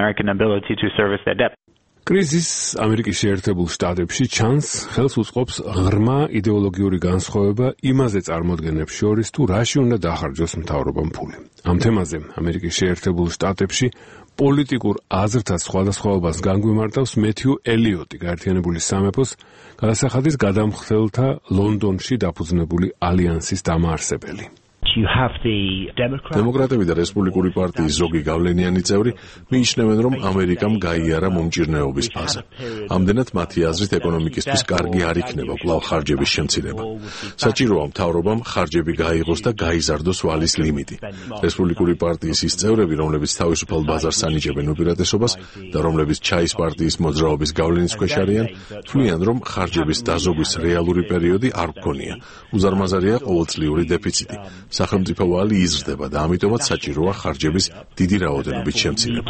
კრიზისს ამერიკის შეერთებულ შტატებში ჩანს, ხელს უწყობს ღრმა იდეოლოგიური განსხვავება იმაზე წარმოდგენებს შორის, თუ რაში უნდა დახარჯოს მთავრობამ ფული. ამ თემაზე ამერიკის შეერთებულ შტატებში პოლიტიკურ აზრთა სხვადასხვაობას განგვიმარტავს მეთიუ ელიოტი, გაერთიანებული სამეფოს გადასახადის გადამხდელთა ლონდონში დაფუძნებული ალიანსის დამაარსებელი. დემოკრატები და რესპუბლიკური პარტიის ზოგი გავლენიანი წევრი მიიჩნევენ, რომ ამერიკამ გაიარა მომჭირნეობის ფაზა. ამდენად მათი აზრით ეკონომიკისთვის კარგი არ იქნება კვლავ ხარჯების შემცირება. საჭიროა მთავრობამ ხარჯები გაიღოს და გაიზარდოს ვალის ლიმიტი. რესპუბლიკური პარტიის ის წევრები, რომლებიც თავისუფალ ბაზარს ანიჭებენ უპირატესობას და რომლებიც ჩაის პარტიის მოძრაობის გავლენის ქვეშ არიან, თვლიან, რომ ხარჯების დაზოგვის რეალური პერიოდი არ გქონია. უზარმაზარია ყოველწლიური დეფიციტი. სახელმწიფო ვალი იზრდება და ამიტომაც საჭიროა ხარჯების დიდი რაოდენობით შემცირება.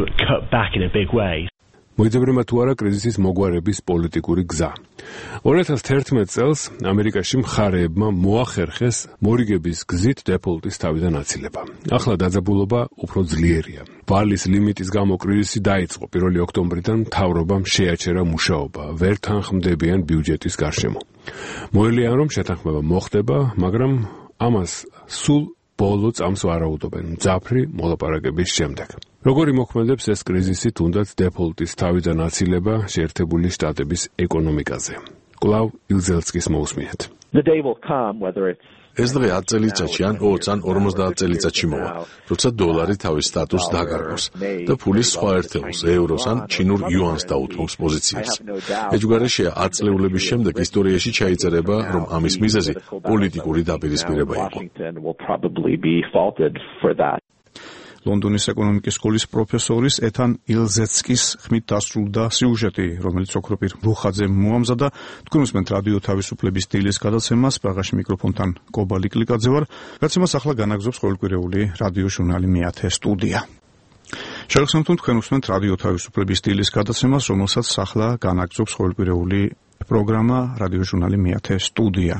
მოიძებნება თუ არა კრიზისის მოგვარების პოლიტიკური გზა. 2011 წელს ამერიკაში მხარეებმა მოახერხეს მორიგების გზით დეფოლტის თავიდან აცილება. ახლა დაძაბულობა უფრო ძლიერია. ვალის ლიმიტის გამო კრიზისი დაიწყო 1 ოქტომბრიდან მთავრობამ შეაჩერა მუშაობა ვერ თანხმდებიან ბიუჯეტის გარშემო. მოელიან, რომ შეთანხმება მოხდება, მაგრამ ამას სულ ბოლო წამს ვარაუდობენ მძაფრი მოლაპარაკების შემდეგ. როგორი მოქმედებს ეს კრიზისი თუნდაც დეფოლტის თავიდან აცილება შეერთებული შტატების ეკონომიკაზე? კვლავ ილზელსკის მოусმინეთ. ეს დღე 10 წელიწადში ან 20 ან 50 წელიწადში მოვა, როცა დოლარი თავის სტატუსს დაგარღვევს და ფულის სხვა ერთეულს, ევროს ან ჩინურ იუანს დაუთმობს პოზიციას. ეჯგარეშია 10 წლეულების შემდეგ ისტორიაში ჩაიწერება, რომ ამის მიზეზი პოლიტიკური დაპირისპირება იყო. ლონდონის ეკონომიკის სკოლის პროფესორის ეთან ილზეცკის ხმით დასრულდა სიუჟეტი, რომელიც ოქროპირ მუხაძემ მოამზადა. თქვენ უსმენთ რადიო თავისუფლების დილის გადაცემას, პრაღაში მიკროფონთან კობალი კლიკაძე ვარ. გადაცემას ახლა განაგზობს ყოველკვირეული რადიო ჟურნალი მეათე სტუდია. შეგახსენებთ, თქვენ უსმენთ რადიო თავისუფლების დილის გადაცემას, რომელსაც ახლა განაგზობს ყოველკვირეული პროგრამა რადიო ჟურნალი მეათე სტუდია.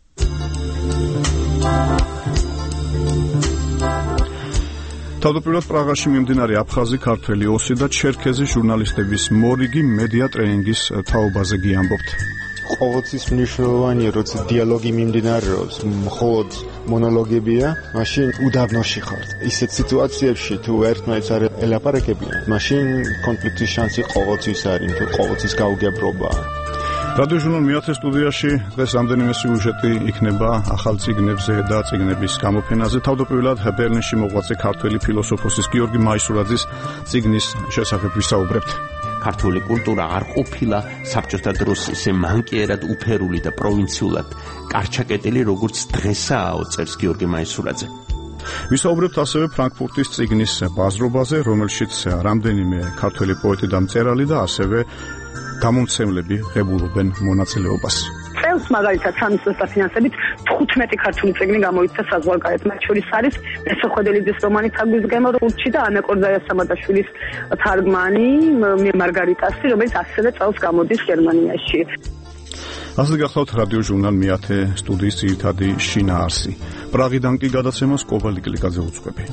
თავდაპირველად პრაღაში მიმდინარე აფხაზი, ქართველი, ოსი და ჩერქეზი ჟურნალისტების მორიგი მედია ტრენინგის თაობაზე გიამბობთ. ყოველთვის მნიშვნელოვანია, როცა დიალოგი მიმდინარეობს, მხოლოდ მონოლოგებია, მაშინ უდაბნოში ხართ. ისეთ სიტუაციებში თუ ერთმანეთს არ ელაპარაკებიან, მაშინ კონფლიქტის შანსი ყოველთვის არის, თუ ყოველთვის გაუგებრობაა. რადიო ჟურნალ მეათე სტუდიაში დღეს რამდენიმე სიუჟეტი იქნება ახალ წიგნებზე და წიგნების გამოფენაზე. თავდაპირველად ბერლინში მოღვაწე ქართველი ფილოსოფოსის გიორგი მაისურაძის წიგნის შესახებ ვისაუბრებთ. ქართული კულტურა არ ყოფილა საბჭოთა დროს ისე მანკიერად უფერული და პროვინციულად კარჩაკეტილი, როგორც დღესაა, წერს გიორგი მაისურაძე. ვისაუბრებთ ასევე ფრანკფურტის წიგნის ბაზრობაზე, რომელშიც რამდენიმე ქართველი პოეტი და მწერალი და ასევე გამომცემლები ღებულობენ მონაწილეობას. წელს მაგალითად სამინისტროს დაფინანსებით 15 ქართული წიგნი გამოიცა საზღვარგარეთ. მათ შორის არის მესოხვედელიძის რომანი თაგვის გემო ხუთში და ანა კორძაიას სამადაშვილის თარგმანი მარგარიტასი, რომელიც ასევე წელს გამოდის გერმანიაში. ასე გახლავთ რადიო ჟურნალ მეათე სტუდიის ძირითადი შინაარსი. პრაღიდან კი გადაცემას კობალი კლიკაძე უძღვები.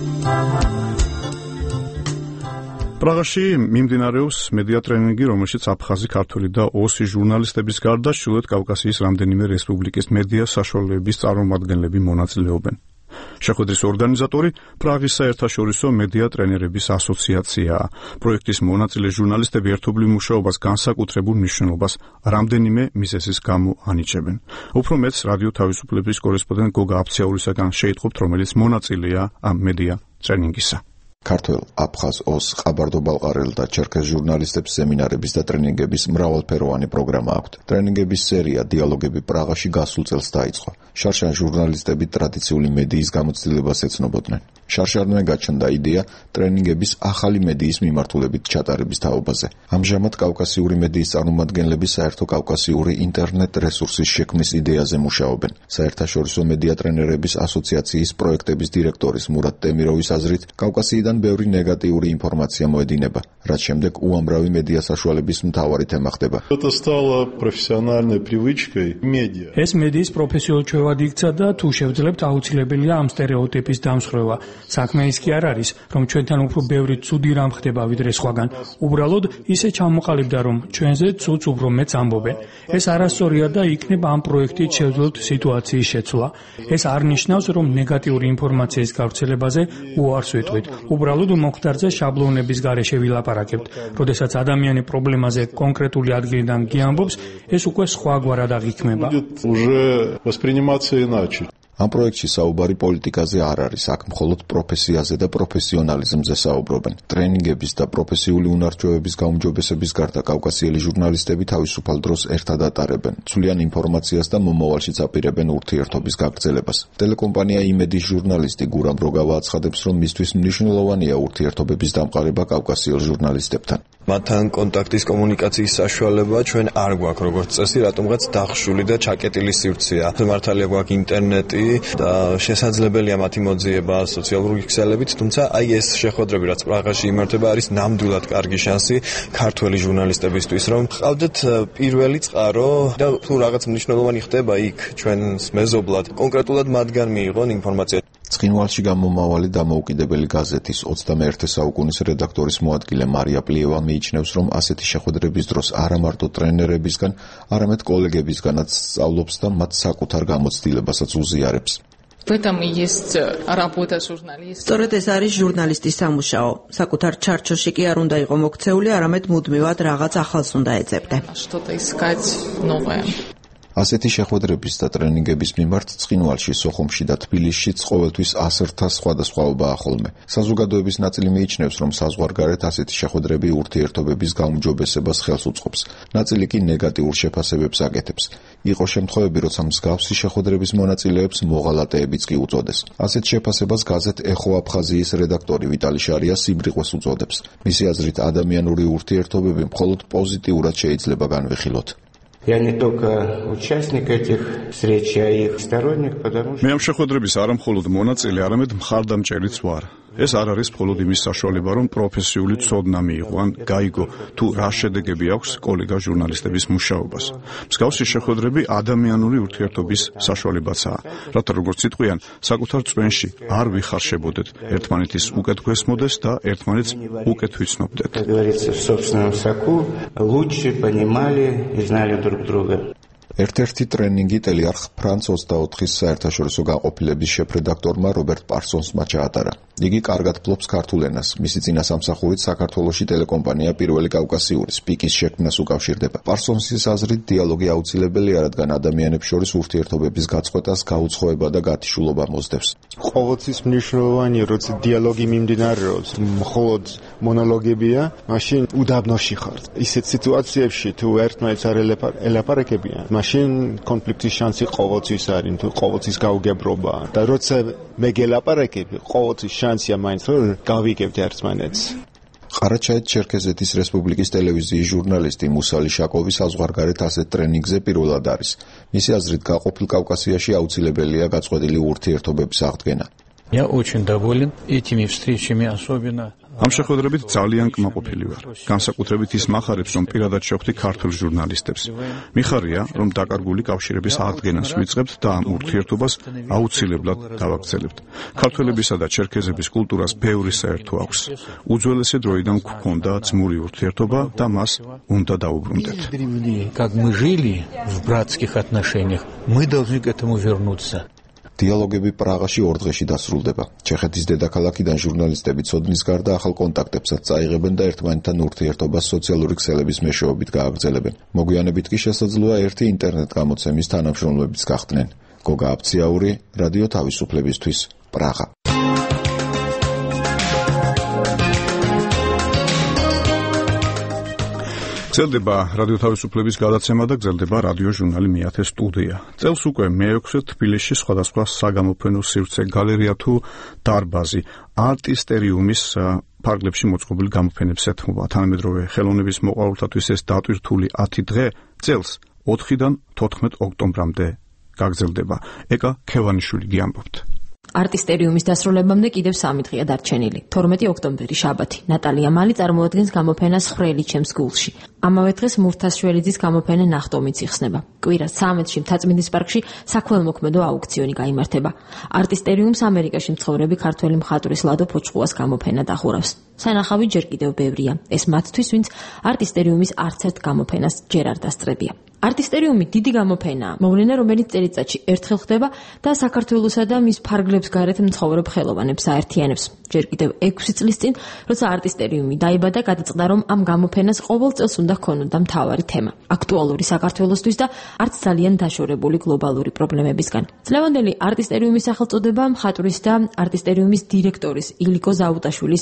პრაღაში მიმდინარეობს მედია ტრენინგი, რომელშიც აფხაზი, ქართული და ოსი ჟურნალისტების გარდა ჩრდილოეთ კავკასიის რამდენიმე რესპუბლიკის მედია საშუალებების წარმომადგენლები მონაწილეობენ. შეხვედრის ორგანიზატორი პრაღის საერთაშორისო მედია ტრენერების ასოციაციაა. პროექტის მონაწილე ჟურნალისტები ერთობლივ მუშაობას განსაკუთრებულ მნიშვნელობას რამდენიმე მიზეზის გამო ანიჭებენ. უფრო მეტს რადიო თავისუფლების კორესპონდენტ გოგა აფციაურისაგან შეიტყობთ, რომელიც მონაწილეა ამ მედია ტრენინგისა. ქართველ, აფხაზ, ოს, ყაბარდო-ბალყარელ და ჩერქეზ ჟურნალისტებს სემინარების და ტრენინგების მრავალფეროვანი პროგრამა აქვთ. ტრენინგების სერია დიალოგები პრაღაში გასულ წელს დაიწყო. შარშან ჟურნალისტები ტრადიციული მედიის გამოცდილებას ეცნობოდნენ. შარშანმა გაჩნდა იდეა ტრენინგების ახალი მედიის მიმართულებით ჩატარების თაობაზე. ამჟამად კავკასიური მედიის წარმომადგენლები საერთო კავკასიური ინტერნეტ რესურსის შექმნის იდეაზე მუშაობენ. საერთაშორისო მედია ტრენერების ასოციაციის პროექტების დირექტორის მურატ ტემიროვის აზრით, კავკასიიდან ბევრი ნეგატიური ინფორმაცია მოედინება, რაც შემდეგ უამრავი მედია საშუალების მთავარი თემა ხდება. ეს მედიის პროფესიულ ჩვევად იქცა და თუ შევძლებთ, აუცილებელია ამ სტერეოტიპის დამსხვრევა. საქმე ის კი არ არის, რომ ჩვენთან უფრო ბევრი ცუდი რამ ხდება ვიდრე სხვაგან. უბრალოდ ისე ჩამოყალიბდა, რომ ჩვენზე ცუდს უფრო მეც ამბობენ. ეს არასწორია და იქნება ამ პროექტით შევძლებთ სიტუაციის შეცვლა. ეს არ ნიშნავს, რომ ნეგატიური ინფორმაციის გავრცელებაზე უარს ვიტყვით. უბრალოდ მომხდარზე შაბლონების გარეშე ვილაპარაკებთ. როდესაც ადამიანი პრობლემაზე კონკრეტული ადგილიდან გიამბობს, ეს უკვე სხვაგვარად აღიქმება. ამ პროექტში საუბარი პოლიტიკაზე არ არის, აქ მხოლოდ პროფესიაზე და პროფესიონალიზმზე საუბრობენ. ტრენინგების და პროფესიული უნარჩვევების გაუმჯობესების გარდა კავკასიელი ჟურნალისტები თავისუფალ დროს ერთად ატარებენ, ცვლიან ინფორმაციას და მომავალშიც აპირებენ ურთიერთობის გაგრძელებას. ტელეკომპანია იმედის ჟურნალისტი გურამ როგავა აცხადებს, რომ მისთვის მნიშვნელოვანია ურთიერთობების დამყარება კავკასიელ ჟურნალისტებთან. მათთან კონტაქტის კომუნიკაციის საშუალება ჩვენ არ გვაქვს, როგორც წესი, რატომღაც დახშული და ჩაკეტილი სივრცეა. მართალია გვაქვს ინტერნეტი და შესაძლებელია მათი მოძიება სოციალური ქსელებით, თუმცა აი ეს შეხვედრები, რაც პრაღაში იმართება, არის ნამდვილად კარგი შანსი ქართველი ჟურნალისტებისთვის, რომ ყავდეთ პირველი წყარო და თუ რაღაც მნიშვნელოვანი ხდება იქ ჩვენს მეზობლად, კონკრეტულად მათგან მიიღონ ინფორმაცია. ცხინვალში გამომავალი დამოუკიდებელი გაზეთის 21 საუკუნის რედაქტორის მოადგილე მარია პლიევა მიიჩნევს, რომ ასეთი შეხვედრების დროს არა მარტო ტრენერებისგან, არამედ კოლეგებისგანაც სწავლობს და მათ საკუთარ გამოცდილებასაც უზიარებს. სწორედ ეს არის ჟურნალისტის სამუშაო. საკუთარ ჩარჩოში კი არ უნდა იყო მოქცეული, არამედ მუდმივად რაღაც ახალს უნდა ეძებდე. ასეთი შეხვედრების და ტრენინგების მიმართ ცხინვალში, სოხუმში და თბილისშიც ყოველთვის 100-თა სხვადასხვაობაა ხოლმე. საზოგადოების ნაწილი მიიჩნევს, რომ საზღვარგარეთ ასეთი შეხვედრები ურთიერთობების გაუმჯობესებას ხელს უწყობს. ნაწილი კი ნეგატიურ შეფასებებს აკეთებს. იყო შემთხვევები, როცა მსგავსი შეხვედრების მონაწილეებს მოღალატეებიც კი უწოდეს. ასეთ შეფასებას გაზეთ ეხო აფხაზიის redaktori ვიტალი შარია სიბრიყვეს უწოდებს. მისი აზრით, ადამიანური ურთიერთობები მხოლოდ პოზიტიურად შეიძლება განვიხილოთ. Я не только участник этих встреч, а их сторонник, потому что... მე ამ შეხვედრების არა მხოლოდ მონაწილე, არამედ მხარდამჭერიც ვარ. ეს არ არის მხოლოდ იმის საშუალება, რომ პროფესიული ცოდნა მიიღო ან გაიგო თუ რა შედეგები აქვს კოლეგა ჟურნალისტების მუშაობას. მსგავსი შეხვედრები ადამიანური ურთიერთობის საშუალებაცაა, რათა როგორც იტყვიან, საკუთარ წვენში არ ვიხარშებოდეთ, ერთმანეთის უკეთ გვესმოდეს და ერთმანეთს უკეთ ვიცნობდეთ. Как говорится, в собственном соку лучше понимали и знали друг друга. ერთ-ერთი ტრენინგი ტელეარხ ფრანც 24-ის საერთაშორისო გაყოფილების შეფრედაქტორმა რობერტ პარსონსმა ჩაატარა. იგი კარგად ფლობს ქართულ ენას. მისი წინასამსახურით საქართველოში ტელეკომპანია პირველი კავკასიური სპიკის შექმნას უკავშირდება. პარსონსის აზრით, დიალოგი აუცილებელია, რადგან ადამიანებს შორის ურთიერთობების გაწყვეტას გაუცხოება და გათიშულობა მოსდევს. ყოველთვის მნიშვნელოვანია, როცა დიალოგი მიმდინარეობს, მხოლოდ მონოლოგებია, მაშინ უდაბნოში ხართ. ისეთ სიტუაციებში თუ ერთმანეთს არ ელაპარაკებიან, მაშინ კონფლიქტის შანსი ყოველთვის არის, თუ ყოველთვის გაუგებრობაა. და როცა მეგელაპარაკები, ყოველთვის შანსია მაინც რომ გავიგებთ ერთმანეთს. ყარაჩაით-ჩერქეზეთის რესპუბლიკის ტელევიზიის ჟურნალისტი მუსალი შაკოვი საზღვარგარეთ ასეთ ტრენინგზე პირველად არის. მისი აზრით, გაყოფილ კავკასიაში აუცილებელია გაწყვეტილი ურთიერთობების აღდგენა. Я очень доволен этими встречами, особенно ამ შეხვედრებით ძალიან კმაყოფილი ვარ. განსაკუთრებით ის მახარებს, რომ პირადად შევხვდი ქართულ ჟურნალისტებს. მიხარია, რომ დაკარგული კავშირების აღდგენას ვიწყებთ და ამ ურთიერთობას აუცილებლად დავაგრძელებთ. ქართველებისა და ჩერქეზების კულტურას ბევრი საერთო აქვს. უძველესი დროიდან გვქონდა ძმური ურთიერთობა და მას უნდა დაუბრუნდეთ. Как мы жили в братских отношениях, мы должны к этому вернуться. დიალოგები პრაღაში 2 დღეში დასრულდება. ჩეხეთის დედაქალაქიდან ჟურნალისტები ცოდნის გარდა ახალ კონტაქტებსაც წაიღებენ და ერთმანეთთან ურთიერთობას სოციალური ქსელების მეშვეობით გააგრძელებენ. მოგვიანებით კი შესაძლოა ერთი ინტერნეტ გამოცემის თანამშრომლებიც გახდნენ. გოგა აფციაური, რადიო თავისუფლებისთვის, პრაღა. გრძელდება რადიო თავისუფლების გადაცემა და გრძელდება რადიო ჟურნალი მეათე სტუდია. წელს უკვე მე-6-ე თბილისში სხვადასხვა საგამოფენო სივრცე, გალერეა თუ დარბაზი არტისტერიუმის ფარგლებში მოწყობილი გამოფენებს ეთმობა. თანამედროვე ხელოვნების მოყვარულთათვის ეს დატვირთული 10 დღე წელს 4-დან 14 ოქტომბრამდე გაგრძელდება. ეკა ქევანიშვილი გიამბობთ. არტისტერიუმის დასრულებამდე კიდევ 3 დღეა დარჩენილი. 12 ოქტომბერი შაბათი. ნატალია მალი წარმოადგენს გამოფენას ხრელი ჩემს გულში. ამავე დღეს მურთასშველიძის გამოფენა ნახტომიც იხსნება. კვირას 13-ში მთაწმინდის პარკში საქველმოქმედო აუქციონი გაიმართება. არტისტერიუმს ამერიკაში მცხოვრები ქართველი მხატვრის ლადო ფოჩხუას გამოფენა დახურავს. სანახავი ჯერ კიდევ ბევრია. ეს მათთვის, ვინც არტისტერიუმის არც ერთ გამოფენას ჯერ არ დასწრებია. არტისტერიუმი დიდი გამოფენაა, მოვლენა, რომელიც წელიწადში ერთხელ ხდება და საქართველოსა და მის ფარგლებს გარეთ მცხოვრებ ხელოვანებს აერთიანებს. ჯერ კიდევ 6 წლის წინ, როცა არტისტერიუმი დაიბადა, გადაწყდა, რომ ამ გამოფენას ყოველ წელს უნდა ჰქონოდა მთავარი თემა, აქტუალური საქართველოსთვის და არც ძალიან დაშორებული გლობალური პრობლემებისგან. წლევანდელი არტისტერიუმის სახელწოდება მხატვრის და არტისტერიუმის დირექტორის ილიკო ზაუტაშვილის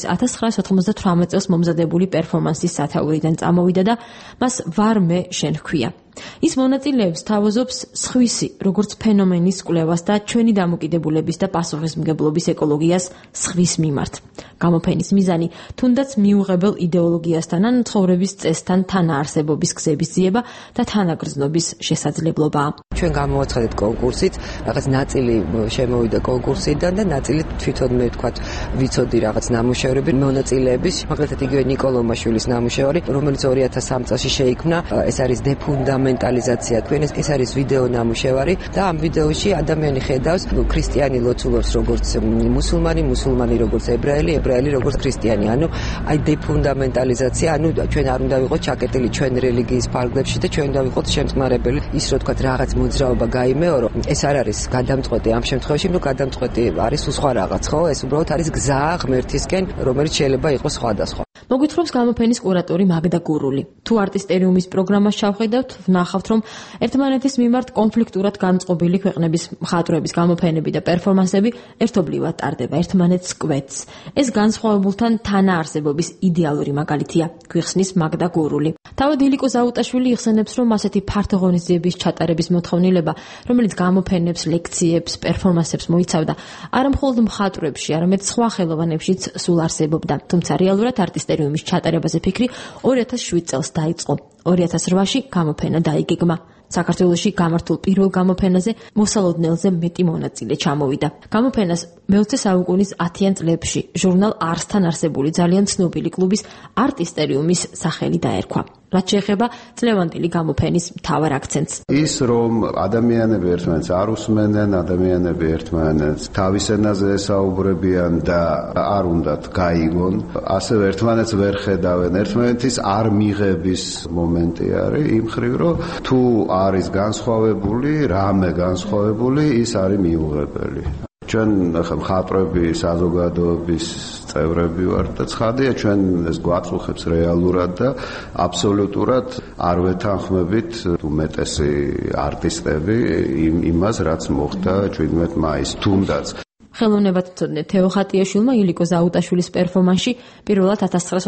1998 წელს მომზადებული პერფორმანსის სათაურიდან წამოვიდა და მას ვარ მე შენ ჰქვია. ის მონაწილეებს თავაზობს სხვისი, როგორც ფენომენის კვლევას და ჩვენი დამოკიდებულების და პასუხისმგებლობის ეკოლოგიას სხვის მიმართ. გამოფენის მიზანი თუნდაც მიუღებელ იდეოლოგიასთან ან ცხოვრების წესთან თანაარსებობის გზების ძიება და თანაგრძნობის შესაძლებლობაა. ჩვენ გამოვაცხადეთ კონკურსით, რაღაც ნაწილი შემოვიდა კონკურსიდან და ნაწილი თვითონ მე ვთქვათ ვიცოდი რაღაც ნამუშევრები მონაწილეების, მაგალითად იგივე ნიკოლომაშვილის ნამუშევარი, რომელიც 2003 წელს შეიქმნა, ეს არის დეფუნდამენტალიზაცია, თქვენ ეს არის ვიდეო ნამუშევარი და ამ ვიდეოში ადამიანი ხედავს ქრისტიანი ლოცულობს როგორც მუსულმანი როგორც ებრაელი როგორც ქრისტიანი, ანუ აი დეფუნდამენტალიზაცია, ანუ ჩვენ არ უნდა ვიყოთ ჩაკეტილი ჩვენ რელიგიის ფარგლებში და ჩვენ უნდა ვიყოთ შემწყნარებელი, ის რო თქვათ რაღაც მოძრაობა გაიმეორო, ეს არ არის გადამწყვეტი ამ შემთხვევაში, ნუ გადამწყვეტი არის სხვა რაღაც, ხო? ეს უბრალოდ არის გზა ღმერთისკენ, რომელიც შეიძლება იყოს სხვადასხვა. მოგვითხრობს გამოფენის კურატორი მაგდა გურული. თუ არტისტერიუმის პროგრამას ჩავხედავთ, ვნახავთ, რომ ერთმანეთის მიმართ კონფლიქტურად განწყობილი ქვეყნების მხატვრების გამოფენები და პერფორმანსები ერთობლივად ტარდება, ერთმანეთს კვეთს. ეს განსხვავებულთან თანაარსებობის იდეალური მაგალითია, გვიხსნის მაგდა გურული. თავად ილიკო ზაუტაშვილი იხსენებს, რომ ასეთი ფართო ღონისძიების ჩატარების მოთხოვნილება, რომელიც გამოფენებს, ლექციებს, პერფორმანსებს მოიცავდა, არა მხოლოდ მხატვრებში, არამედ სხვა ხელოვანებშიც სულ არსებობდა. თუმცა რეალურად არტისტერიუმის ჩატარებაზე ფიქრი 2007 წელს დაიწყო. 2008-ში გამოფენა დაიგეგმა. საქართველოში გამართულ პირველ გამოფენაზე მოსალოდნელზე მეტი მონაწილე ჩამოვიდა. გამოფენას მე-20 საუკუნის 10-იან წლებში ჟურნალ არსთან არსებული ძალიან ცნობილი კლუბის არტისტერიუმის სახელი დაერქვა. რაც შეეხება წლევანდელი გამოფენის მთავარ აქცენტს. ის რომ ადამიანები ერთმანეთს არ უსმენენ, ადამიანები ერთმანეთს თავის ენაზე ესაუბრებიან და არ უნდათ გაიგონ, ასევე ერთმანეთს ვერ ხედავენ, ერთმანეთის არ მიღების მომენტი არის იმ ხრივ, რომ თუ არის განსხვავებული, რამე განსხვავებული, ის არის მიუღებელი. ჩვენ ახლა მხატვრები საზოგადოების წევრები ვართ და ცხადია ჩვენ ეს გვაწუხებს რეალურად და აბსოლუტურად არ ვეთანხმებით უმეტესი არტისტები იმას რაც მოხდა 17 მაისს თუნდაც ხელოვნებათმცოდნე თეო ხატიაშვილმა ილიკო ზაუტაშვილის პერფორმანსში პირველად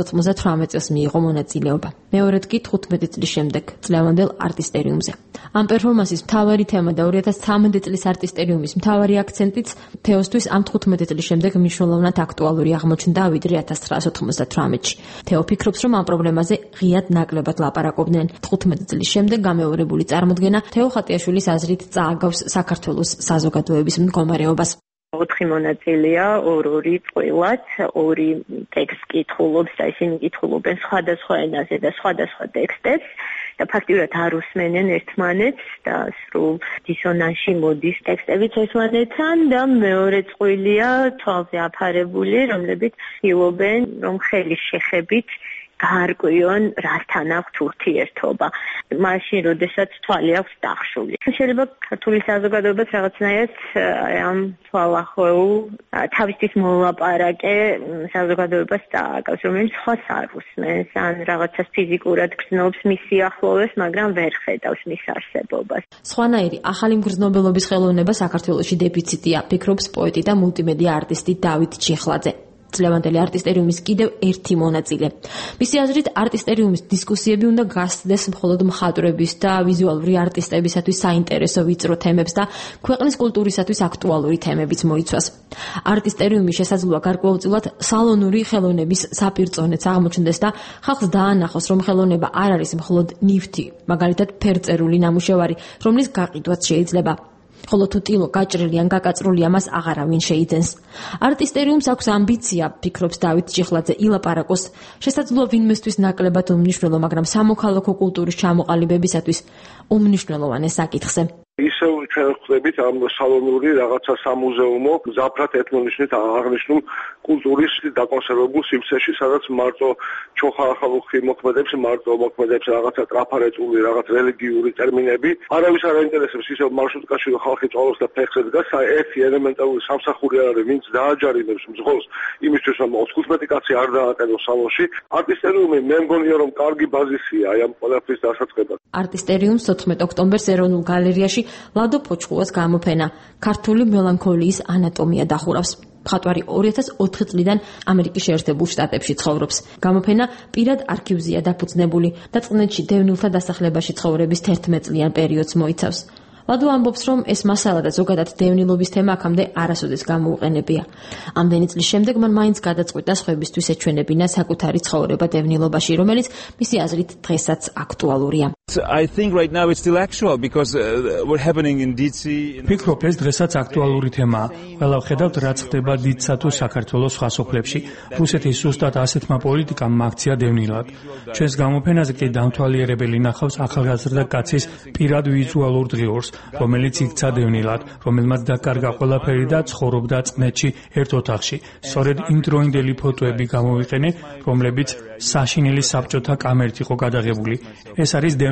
1998 წელს მიიღო მონაწილეობა. მეორედ კი 15 წლის შემდეგ წლევანდელ არტისტერიუმზე. ამ პერფორმანსის მთავარი თემა და 2013 წლის არტისტერიუმის მთავარი აქცენტიც თეოსთვის ამ 15 წლის შემდეგ მნიშვნელოვნად აქტუალური აღმოჩნდა ვიდრე 1998-ში. თეო ფიქრობს, რომ ამ პრობლემაზე ღიად ნაკლებად ლაპარაკობდნენ. 15 წლის შემდეგ გამეორებული წარმოდგენა თეო ხატიაშვილის აზრით წააგავს საქართველოს საზოგადოების მდგომარეობას. 4 მონაწილეა, 2 წყვილად, 2 ტექსტს კითხულობს და ისინი კითხულობენ სხვადასხვა ენაზე და სხვადასხვა ტექსტებს და ფაქტიურად არ უსმენენ ერთმანეთს და სრულ დისონანსში მოდის ტექსტებიც ერთმანეთთან და მეორე წყვილია თვალზე აფარებული, რომლებიც ცდილობენ რომ ხელის შეხებით გაარკვიონ რასთან აქვს ურთიერთობა. მაშინ, როდესაც თვალი აქვს დახშული. შეიძლება ქართული საზოგადოებაც რაღაცნაირად ამ თვალახვეულ თავისთვის მოლაპარაკე საზოგადოებას დააკავს, რომელიც სხვას არ უსმენს, ან რაღაცას ფიზიკურად გრძნობს მის სიახლოვეს, მაგრამ ვერ ხედავს მის არსებობას. სხვანაირი ახალი მგრძნობელობის ხელოვნება საქართველოში დეფიციტია, ფიქრობს პოეტი და მულტიმედია არტისტი დავით ჩიხლაძე. წლევანდელი არტისტერიუმის კიდევ ერთი მონაწილე. მისი აზრით, არტისტერიუმის დისკუსიები უნდა გასცდეს მხოლოდ მხატვრების და ვიზუალური არტისტებისათვის საინტერესო ვიწრო თემებს და ქვეყნის კულტურისათვის აქტუალური თემებიც მოიცვას. არტისტერიუმი შესაძლოა გარკვეულწილად სალონური ხელოვნების საპირწონეც აღმოჩნდეს და ხალხს დაანახოს, რომ ხელოვნება არ არის მხოლოდ ნივთი, მაგალითად ფერწერული ნამუშევარი, რომლის გაყიდვაც შეიძლება. ხოლო თუ ტილო გაჭრილი ან გაკაწრულია, მას აღარავინ შეიძენს. არტისტერიუმს აქვს ამბიცია, ფიქრობს დავით ჩიხლაძე, ილაპარაკოს შესაძლოა ვინმესთვის ნაკლებად უმნიშვნელო, მაგრამ სამოქალაქო კულტურის ჩამოყალიბებისათვის უმნიშვნელოვანეს საკითხზე. ისევ ჩვენ ხვდებით ამ სალონური რაღაცა სამუზეუმო ზაფრად ეთნონიშნით აღნიშნულ კულტურის დაკონსერვებულ სივრცეში, სადაც მარტო ჩოხა ხალხი მოქმედებს, მარტო მოქმედებს რაღაცა ტრაფარეტული, რაღაც რელიგიური ტერმინები. არავის არ აინტერესებს ისევ მარშრუტკაში ხალხი წვალობს და ფეხზე დგას, ერთი ელემენტარული სამსახური არ არის, ვინც დააჯარიმებს მძღოლს იმისთვის, რომ 15 კაცი არ დაატენოს სალონში. არტისტერიუმი მე მგონია, რომ კარგი ბაზისია აი ამ ყველაფრის დასაწყებად. არტისტერიუმს 14 ოქტომბერს ეროვნულ გალერეაში ლადო ფოჩხუას გამოფენა ქართული მელანქოლიის ანატომია დახურავს. მხატვარი 2004 წლიდან ამერიკის შეერთებულ შტატებში ცხოვრობს. გამოფენა პირად არქივზეა დაფუძნებული და წყნეთში დევნილთა დასახლებაში ცხოვრების 11 წლიან პერიოდს მოიცავს. ლადო ამბობს, რომ ეს მასალა და ზოგადად დევნილობის თემა აქამდე არასოდეს გამოუყენებია. ამდენი წლის შემდეგ მან მაინც გადაწყვიტა სხვებისთვის ეჩვენებინა საკუთარი ცხოვრება დევნილობაში, რომელიც მისი აზრით დღესაც აქტუალურია. I think right now it's still actual because what happening in DC ფიქრობ ეს დღესაც აქტუალური თემაა. ყველა ვხედავთ რაც ხდება დიდსა თუ საქართველოს სხვა სოფლებში. რუსეთის ზუსტად ასეთმა პოლიტიკამ მაქცია დევნილად. ჩვენს გამოფენაზე კი დამთვალიერებელი ნახავს ახალგაზრდა კაცის პირად ვიზუალურ დღიურს, რომელიც იქცა დევნილად, რომელმაც დაკარგა ყველაფერი და ცხოვრობდა წყნეთში ერთ ოთახში. სწორედ იმდროინდელი ფოტოები გამოვიყენე, რომლებიც საშინელი საბჭოთა კამერით იყო გადაღებული. ეს არის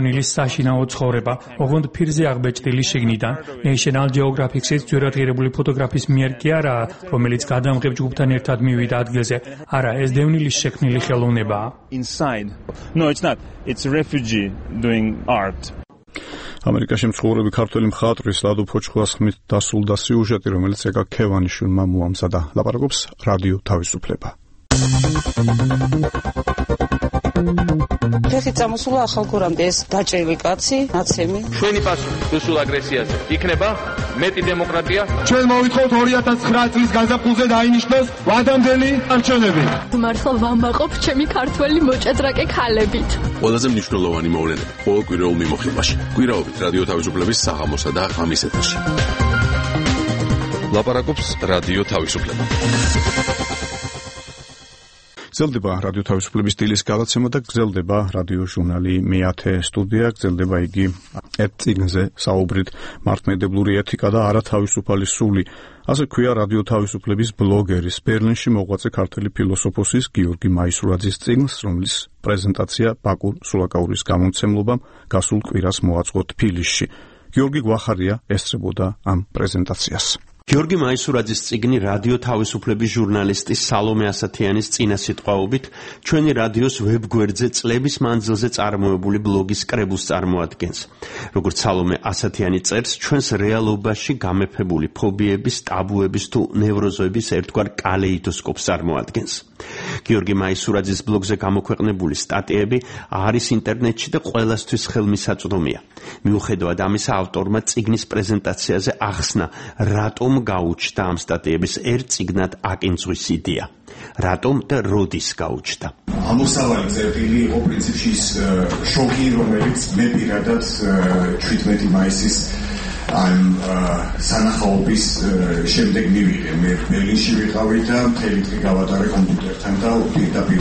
დევნილის საშინაო ცხოვრება, ოღონდ ფირზე აღბეჭდილი შიგნიდან. National Geographic-ის ძვირადღირებული ფოტოგრაფის მიერ კი არაა, რომელიც გადამღებ ჯგუფთან ერთად მივიდა ადგილზე. არა, ეს დევნილის შექმნილი ხელოვნებაა. Inside. No, it's not. It's a refugee doing art. ამერიკაში მცხოვრები ქართველი მხატვრის ლადო ფოჩხუას ხმით დასრულდა სიუჟეტი, რომელიც ეკა ქევანიშვილმა მოამზადა. ლაპარაკობს რადიო თავისუფლება. ფეხი წამოსულა ახალგორამდე ეს დაჭრილი კაცი, ნაცემი. ჩვენი პასუხი რუსულ აგრესიაზე იქნება მეტი დემოკრატია. ჩვენ მოვითხოვთ 2009 წლის გაზაფხულზე დაინიშნოს ვადამდელი არჩევნები. მართლა ვამაყობ ჩემი ქართველი მოჭადრაკე ქალებით. ყველაზე მნიშვნელოვანი მოვლენები ყოველ კვირაულ მიმოხილვაში. კვირაობით რადიო თავისუფლების საღამოსა და ღამის ეთერში. ლაპარაკობს რადიო თავისუფლება. გრძელდება რადიო თავისუფლების დილის გადაცემა და გრძელდება რადიო ჟურნალი მე-10 სტუდია, გრძელდება იგი ერთ წიგნზე საუბრით მართლმადიდებლური ეთიკა და არათავისუფალი სული. ასე ქვია რადიო თავისუფლების ბლოგერის, ბერლინში მოღვაწე ქართველი ფილოსოფოსის გიორგი მაისურაძის წიგნს, რომლის პრეზენტაცია ბაკურ სულაკაურის გამომცემლობამ გასულ კვირას მოაწყო თბილისში. გიორგი გვახარია ესწრებოდა ამ პრეზენტაციას. გიორგი მაისურაძის წიგნი რადიო თავისუფლების ჟურნალისტის სალომე ასათიანის წინასიტყვაობით ჩვენი რადიოს ვებგვერდზე წლების მანძილზე წარმოებული ბლოგის კრებულს წარმოადგენს. როგორც სალომე ასათიანი წერს, ჩვენს რეალობაში გამეფებული ფობიების, ტაბუების თუ ნევროზოების ერთგვარ კალეიდოსკოპს წარმოადგენს. გიორგი მაისურაძის ბლოგზე გამოქვეყნებული სტატიები არის ინტერნეტში და ყველასთვის ხელმისაწვდომია. მიუხედავად ამისა, ავტორმა წიგნის პრეზენტაციაზე ახსნა, რატომ გაუჩნდა ამ სტატიების ერთ წიგნად აკინძვის იდეა. რატომ და როდის გაუჩნდა? ამოსავალი წერტილი იყო პრინციპში შოკი, რომელიც მე პირადად 17 მაისის ამ სანახაობის შემდეგ მივიღე. მე ბერლინში ვიყავი და მთელი დღე გავატარე კომპიუტერთან და პირდაპირ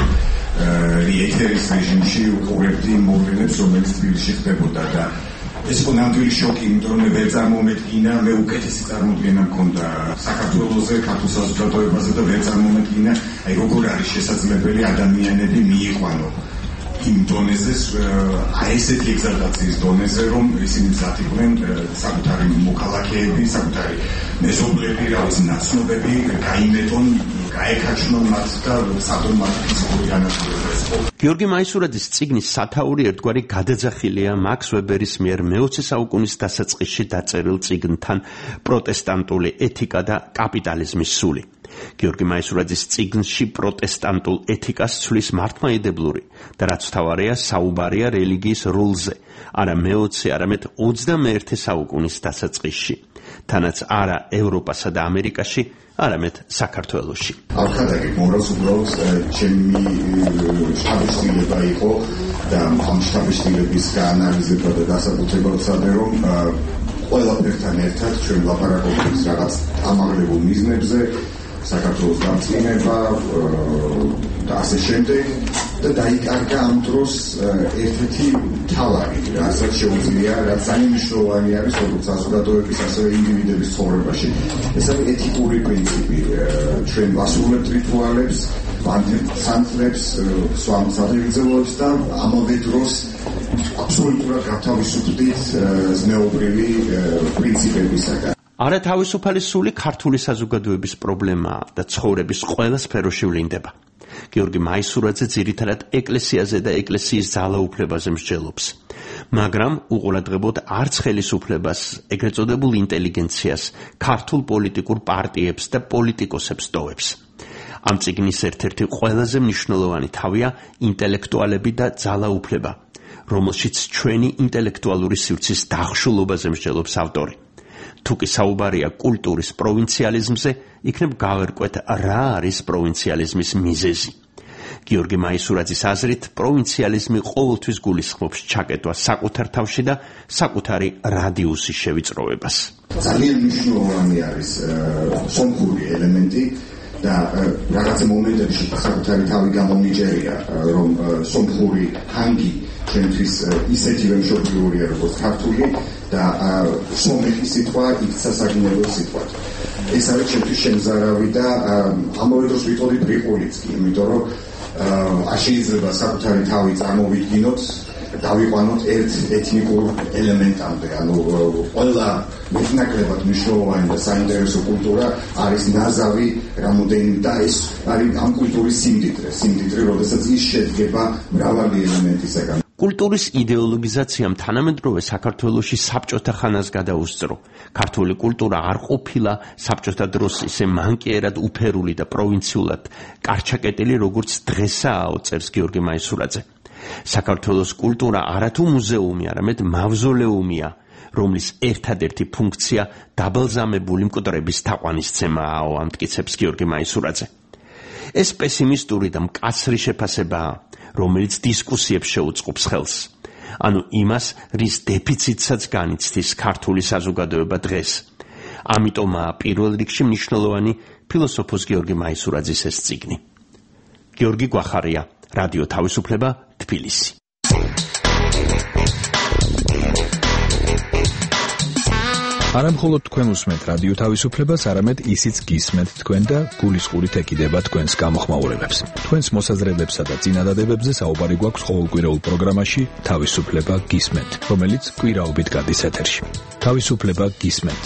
ეთერის რეჟიმში უყურებდი მოვლენებს, რომელიც თბილისში ხდებოდა და ეს იყო ნამდვილი შოკი, იმიტომ რომ მე ვერ წარმომედგინა, მე უკეთესი წარმოდგენა მქონდა საქართველოზე, ქართულ საზოგადოებაზე და ვერ წარმომედგინა, აი როგორ არის შესაძლებელი ადამიანები მიიყვანო იმ დონეზე, აი ესეთი ეგზალტაციის დონეზე, რომ ისინი მზად იყვნენ საკუთარი მოქალაქეები, საკუთარი მეზობლები, რაღაც ნაცნობები გაიმეტონ, გაეკაჩნონ მათ და სადღაც მათ ფიზიკური განათლება ესწო. გიორგი მაისურაძის წიგნის სათაური ერთგვარი გადაძახილია მაქს ვებერის მიერ მე-20 საუკუნის დასაწყისში დაწერილ წიგნთან პროტესტანტული ეთიკა და კაპიტალიზმის სული. გიორგი მაისურაძის წიგნში პროტესტანტულ ეთიკას ცვლის მართლმადიდებლური და რაც თავარია საუბარია რელიგიის როლზე, არა მე-20, არამედ 21 საუკუნის დასაწყისში. თანაც არა ევროპასა და ამერიკაში, არამედ საქართველოში. ახალგაზრდა მორალს უბრალოდ ჩემი შთაბეჭდილება იყო და ამ შთაბეჭდილების გაანალიზება და დასაბუთება ვცადე, რომ ყველაფერთან ერთად ჩვენ ვლაპარაკობთ რაღაც ამაღლებულ მიზნებზე, საქართველოს დამწყინება და ასე შემდეგ და დაიკარგა ამ დროს ერთ-ერთი მთავარი, რასაც შეუძლია, რაც საინჟინრო არის როგორც საზოგადოების, ასევე ინდივიდების ცხოვრებაში. ეს არის ეთიკური პრინციპი. ჩვენ ვასრულებთ რიტუალებს, ვანთებს, სვამსაღებებს და ამავე დროს აბსოლუტურად გათავისუფლდით ზნეობრივი პრინციპებისაგან. არათავისუფალი სული ქართული საზოგადოების პრობლემაა და ცხოვრების ყველა სფეროში ვლინდება. გიორგი მაისურაძე ძირითადად ეკლესიაზე და ეკლესიის ძალაუფლებაზე მსჯელობს. მაგრამ უყურადღებოდ არც ხელისუფლებას, ეგრეთ წოდებულ ინტელიგენციას, ქართულ პოლიტიკურ პარტიებს და პოლიტიკოსებს ტოვებს. ამ წიგნის ერთ-ერთი ყველაზე მნიშვნელოვანი თავია ინტელექტუალები და ძალაუფლება, რომელშიც ჩვენი ინტელექტუალური სივრცის დახშულობაზე მსჯელობს ავტორი. თუკი საუბარია კულტურის პროვინციალიზმზე, იქნებ გავერკვეთ რა არის პროვინციალიზმის მიზეზი. გიორგი მაისურაძის აზრით, პროვინციალიზმი ყოველთვის გულისხმობს ჩაკეტვას საკუთარ თავში და საკუთარი რადიუსის შევიწროვებას. ძალიან მნიშვნელოვანი არის სომხური 엘ემენტი და რაღაცა მომენტებში საკუთარი თავი გამომიჯერია, რომ სომხური ჰანგი ჩვენთვის ისეთივე მშობლიურია, როგორც ქართული და სომეხი სიტყვა იქცა საგინებელ სიტყვად. ეს არის ჩემთვის შემზარავი და ამავე დროს ვიტყოდი პრიყულიც კი, იმიტომ რომ შეიძლება საკუთარი თავი წარმოვიდგინოთ დავიყვანოთ ერთ ეთნიკურ ელემენტამდე, ანუ ყველა მეტნაკლებად მნიშვნელოვანი და საინტერესო კულტურა არის ნაზავი რამოდენიმე და ეს არის ამ კულტურის სიმდიდრე, როდესაც ის შედგება მრავალი ელემენტისაგან. კულტურის იდეოლოგიზაციამ თანამედროვე საქართველოში საბჭოთა ხანას გადაუსწრო. ქართული კულტურა არ ყოფილა საბჭოთა დროს ისე მანკიერად უფერული და პროვინციულად კარჩაკეტილი, როგორც დღესაა, წერს გიორგი მაისურაძე. საქართველოს კულტურა არათუ მუზეუმი, არამედ მავზოლეუმია, რომლის ერთადერთი ფუნქცია დაბალზამებული მკვდრების თაყვანისცემაა, ამტკიცებს გიორგი მაისურაძე. ეს პესიმისტური და მკაცრი შეფასებაა, რომელიც დისკუსიებს შეუწყობს ხელს. ანუ იმას, რის დეფიციტსაც განიცდის ქართული საზოგადოება დღეს. ამიტომაა პირველ რიგში მნიშვნელოვანი ფილოსოფოს გიორგი მაისურაძის ეს წიგნი. გიორგი გვახარია, რადიო თავისუფლება, თბილისი. არა მხოლოდ თქვენ უსმენთ რადიო თავისუფლებას, არამედ ისიც გისმენთ თქვენ და გულისყურით ეკიდება თქვენს გამოხმაურებებს. თქვენს მოსაზრებებსა და წინადადებებზე საუბარი გვაქვს ყოველკვირეულ პროგრამაში თავისუფლება გისმენთ, რომელიც კვირაობით გადის ეთერში. თავისუფლება გისმენთ.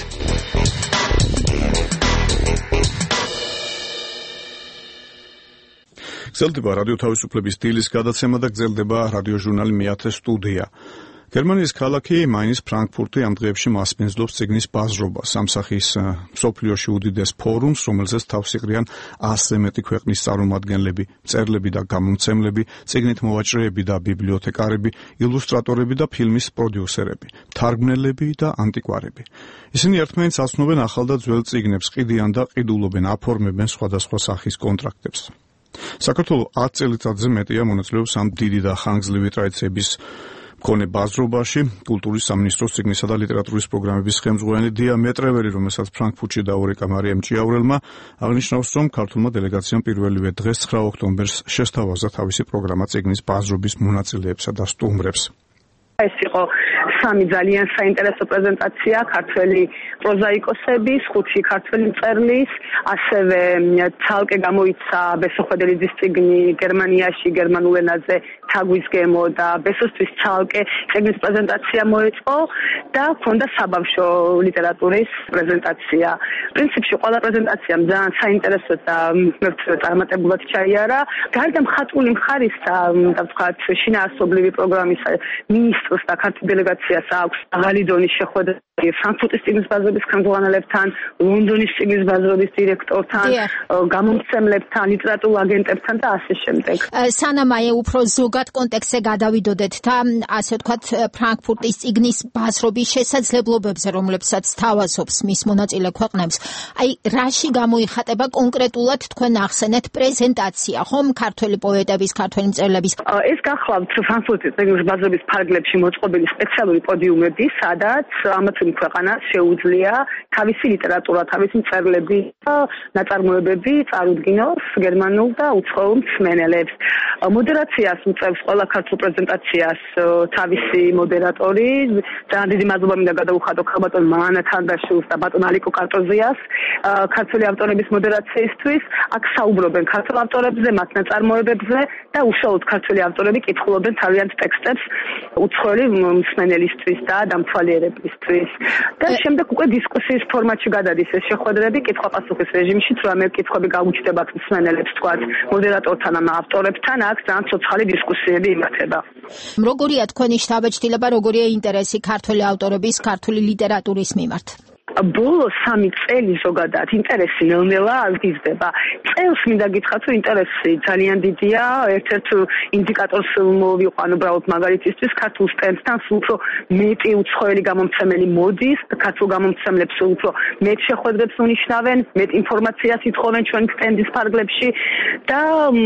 გრძელდება რადიო თავისუფლების დილის გადაცემა და გრძელდება რადიო ჟურნალი მეათე სტუდია. გერმანიის ქალაქი მაინის ფრანკფურტი ამ დღეებში მასპინძლობს წიგნის ბაზრობას, სამსახის მსოფლიოში უდიდეს ფორუმს, რომელზეც თავს იყრიან 100-ზე მეტი ქვეყნის წარმომადგენლები, მწერლები და გამომცემლები, წიგნით მოვაჭრეები და ბიბლიოთეკარები, ილუსტრატორები და ფილმის პროდიუსერები, თარგმნელები და ანტიკვარები. ისინი ერთმანეთს აცნობენ ახალ და ძველ წიგნებს, ყიდიან და ყიდულობენ, აფორმებენ სხვადასხვა სახის კონტრაქტებს. საქართველოს 10 წელიწადზე მეტია მონაწილეობს ამ დიდი და ხანგრძლივი ტრადიციების მქონე ბაზრობაში. კულტურის სამინისტროს წიგნისა და ლიტერატურის პროგრამების ხელმძღვანელი დია მეტრეველი, რომელსაც ფრანკფურტში დაურეკა მარიამ ჭიაურელმა, აღნიშნავს, რომ ქართულმა დელეგაციამ პირველივე დღეს 9 ოქტომბერს შესთავაზა თავისი პროგრამა წიგნის ბაზრობის მონაწილეებსა და სტუმრებს. ეს იყო სამი ძალიან საინტერესო პრეზენტაცია ქართველი პროზაიკოსების, 5 ქართველი მწერლის, ასევე ცალკე გამოიცა ბესოხვედელიძის წიგნი გერმანიაში გერმანულ ენაზე თაგვის გემო და ბესოსთვის ცალკე წიგნის პრეზენტაცია მოეწყო და ჰქონდა საბავშვო ლიტერატურის პრეზენტაცია. პრინციპში ყველა პრეზენტაციამ ძალიან საინტერესო და წარმატებულად ჩაიარა. გარდა მხატვრული მხარისა და ვთქვათ შინაარსობრივი პროგრამისა მინისტრს და ქართულ დელეგაციას აქვს აღალი დონის შეხვედრა ფრანკფურტის წიგნის ბაზრობის ხელმძღვანელებთან, ლონდონის წიგნის ბაზრობის დირექტორთან, გამომცემლებთან, ლიტერატურულ აგენტებთან და ასე შემდეგ. სანამ აი უფრო ზოგად კონტექსტზე გადავიდოდეთ და ასე ვთქვათ ფრანკფურტის წიგნის ბაზრობის შესაძლებლობებზე, რომლებსაც თავაზობს მის მონაწილე ქვეყნებს, აი რაში გამოიხატება კონკრეტულად თქვენ ახსენეთ პრეზენტაცია, ხომ ქართველი პოეტების, ქართველი მწერლების? ეს გახლავთ ფრანკფურტის წიგნის ბაზრობის ფარგლებში მოწყობილი სპეციალური პოდიუმები, სადაც ამა თუ იმ ქვეყანას შეუძლია თავისი ლიტერატურა, თავისი მწერლები და ნაწარმოებები წარუდგინოს გერმანულ და უცხოურ მსმენელებს. მოდერაციას უწევს ყველა ქართულ პრეზენტაციას თავისი მოდერატორი. ძალიან დიდი მადლობა მინდა გადაუხადო ხალბატონ მაანა თანდაშვილს და ბატონ ალიკო კარტოზიას ქართული ავტორების მოდერაციისთვის. აქ საუბრობენ ქართულ ავტორებზე, მათ ნაწარმოებებზე და უშუალოდ ქართული ავტორები კითხულობენ თავიანთ ტექსტებს უცხოელი მსმენელისთვის და დამთვალიერებლისთვის. და შემდეგ უკვე დისკუსიის ფორმატში გადადის ეს შეხვედრები კითხვა-პასუხის რეჟიმში, თუ რამე კითხვები გაუჩნდებათ მსმენელებს, თქვათ მოდერატორთან ან ავტორებთან, აქ ძალიან ცოცხალი დისკუსიები იმართება. როგორია თქვენი შთაბეჭდილება, როგორია ინტერესი ქართული ავტორების, ქართული ლიტერატურის მიმართ? ბოლო 3 წელი ზოგადად ინტერესი ნელ-ნელა ազდიზდება. წელს მინდა გითხრათ, რომ ინტერესი ძალიან დიდია. ერთ-ერთ ინდიკატორს მოვიყვან უბრალოდ მაგალითისთვის ქართულ სტენდთან უფრო მეტი უცხოელი გამომცემელი მოდის, ქართულ გამომცემლებს უფრო მეტ შეხვედრებს უნიშნავენ, მეტ ინფორმაციას ითხოვენ ჩვენ სტენდის ფარგლებში და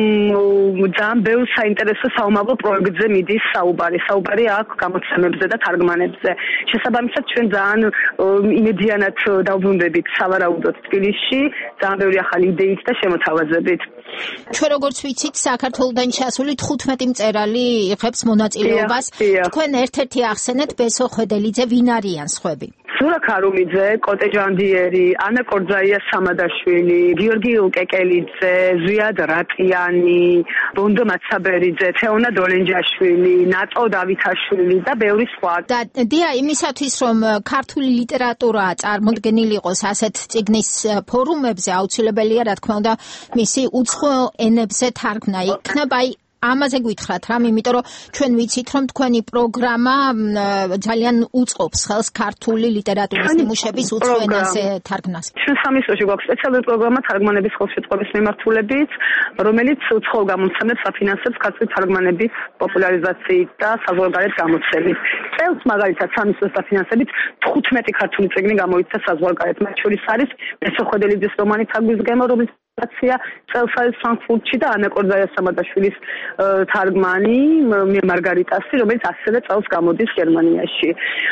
ძალიან ბევრ საინტერესო საომავლო პროექტზე მიდის საუბარი. საუბარი აქვს გამოცემებზე და თარგმანებზე. შესაბამისად ჩვენ ძალიან იმედიანად დავბრუნდებით სავარაუდოდ თბილისში, ძალიან ბევრი ახალი იდეით და შემოთავაზებით. ჩვენ როგორც ვიცით, საქართველოდან ჩასული 15 მწერალი იღებს მონაწილეობას. თქვენ ერთ-ერთი ახსენეთ ბესო ხვედელიძე, ვინ არიან სხვები? ზურა ქარუმიძე, კოტე ჟანდიერი, ანა კორძაია სამადაშვილი, გიორგი ილკეკელიძე, ზვიად რატიანი, ბონდო მაცაბერიძე, თეონა დოლენჯაშვილი, ნატო დავითაშვილი და ბევრი სხვა. და დია იმისათვის რომ ქართული ლიტერატურა წარმოდგენილი იყოს ასეთ წიგნის ფორუმებზე აუცილებელია რა თქმა უნდა მისი უცხო ენებზე თარგმნა იქნება ამაზე გითხრათ რამ, იმიტომ რომ ჩვენ ვიცით რომ თქვენი პროგრამა ძალიან უწყობს ხელს ქართული ლიტერატურის ნიმუშების უცხო ენაზე თარგმნას. ჩვენ სამისოში გვაქვს სპეციალური პროგრამა თარგმანების ხელშეწყობის მიმართულებით, რომელიც უცხოელ გამოცემებს აფინანსებს ქართული თარგმანების პოპულარიზაციით და საზღვარგარეთ გამოცემით. წელს მაგალითად სამისოს დაფინანსებით 15 ქართული წიგნი გამოიცა საზღვარგარეთ, მათ შორის არის მესოხოდელიძის რომანი თარგმნის გემო, რომელიც წელს არის ფრანკფურტში და ანა კორძაია სამადაშვილის თარგმანი მარგარიტასი, რომელიც ასევე წელს გამოდის გერმანიაში.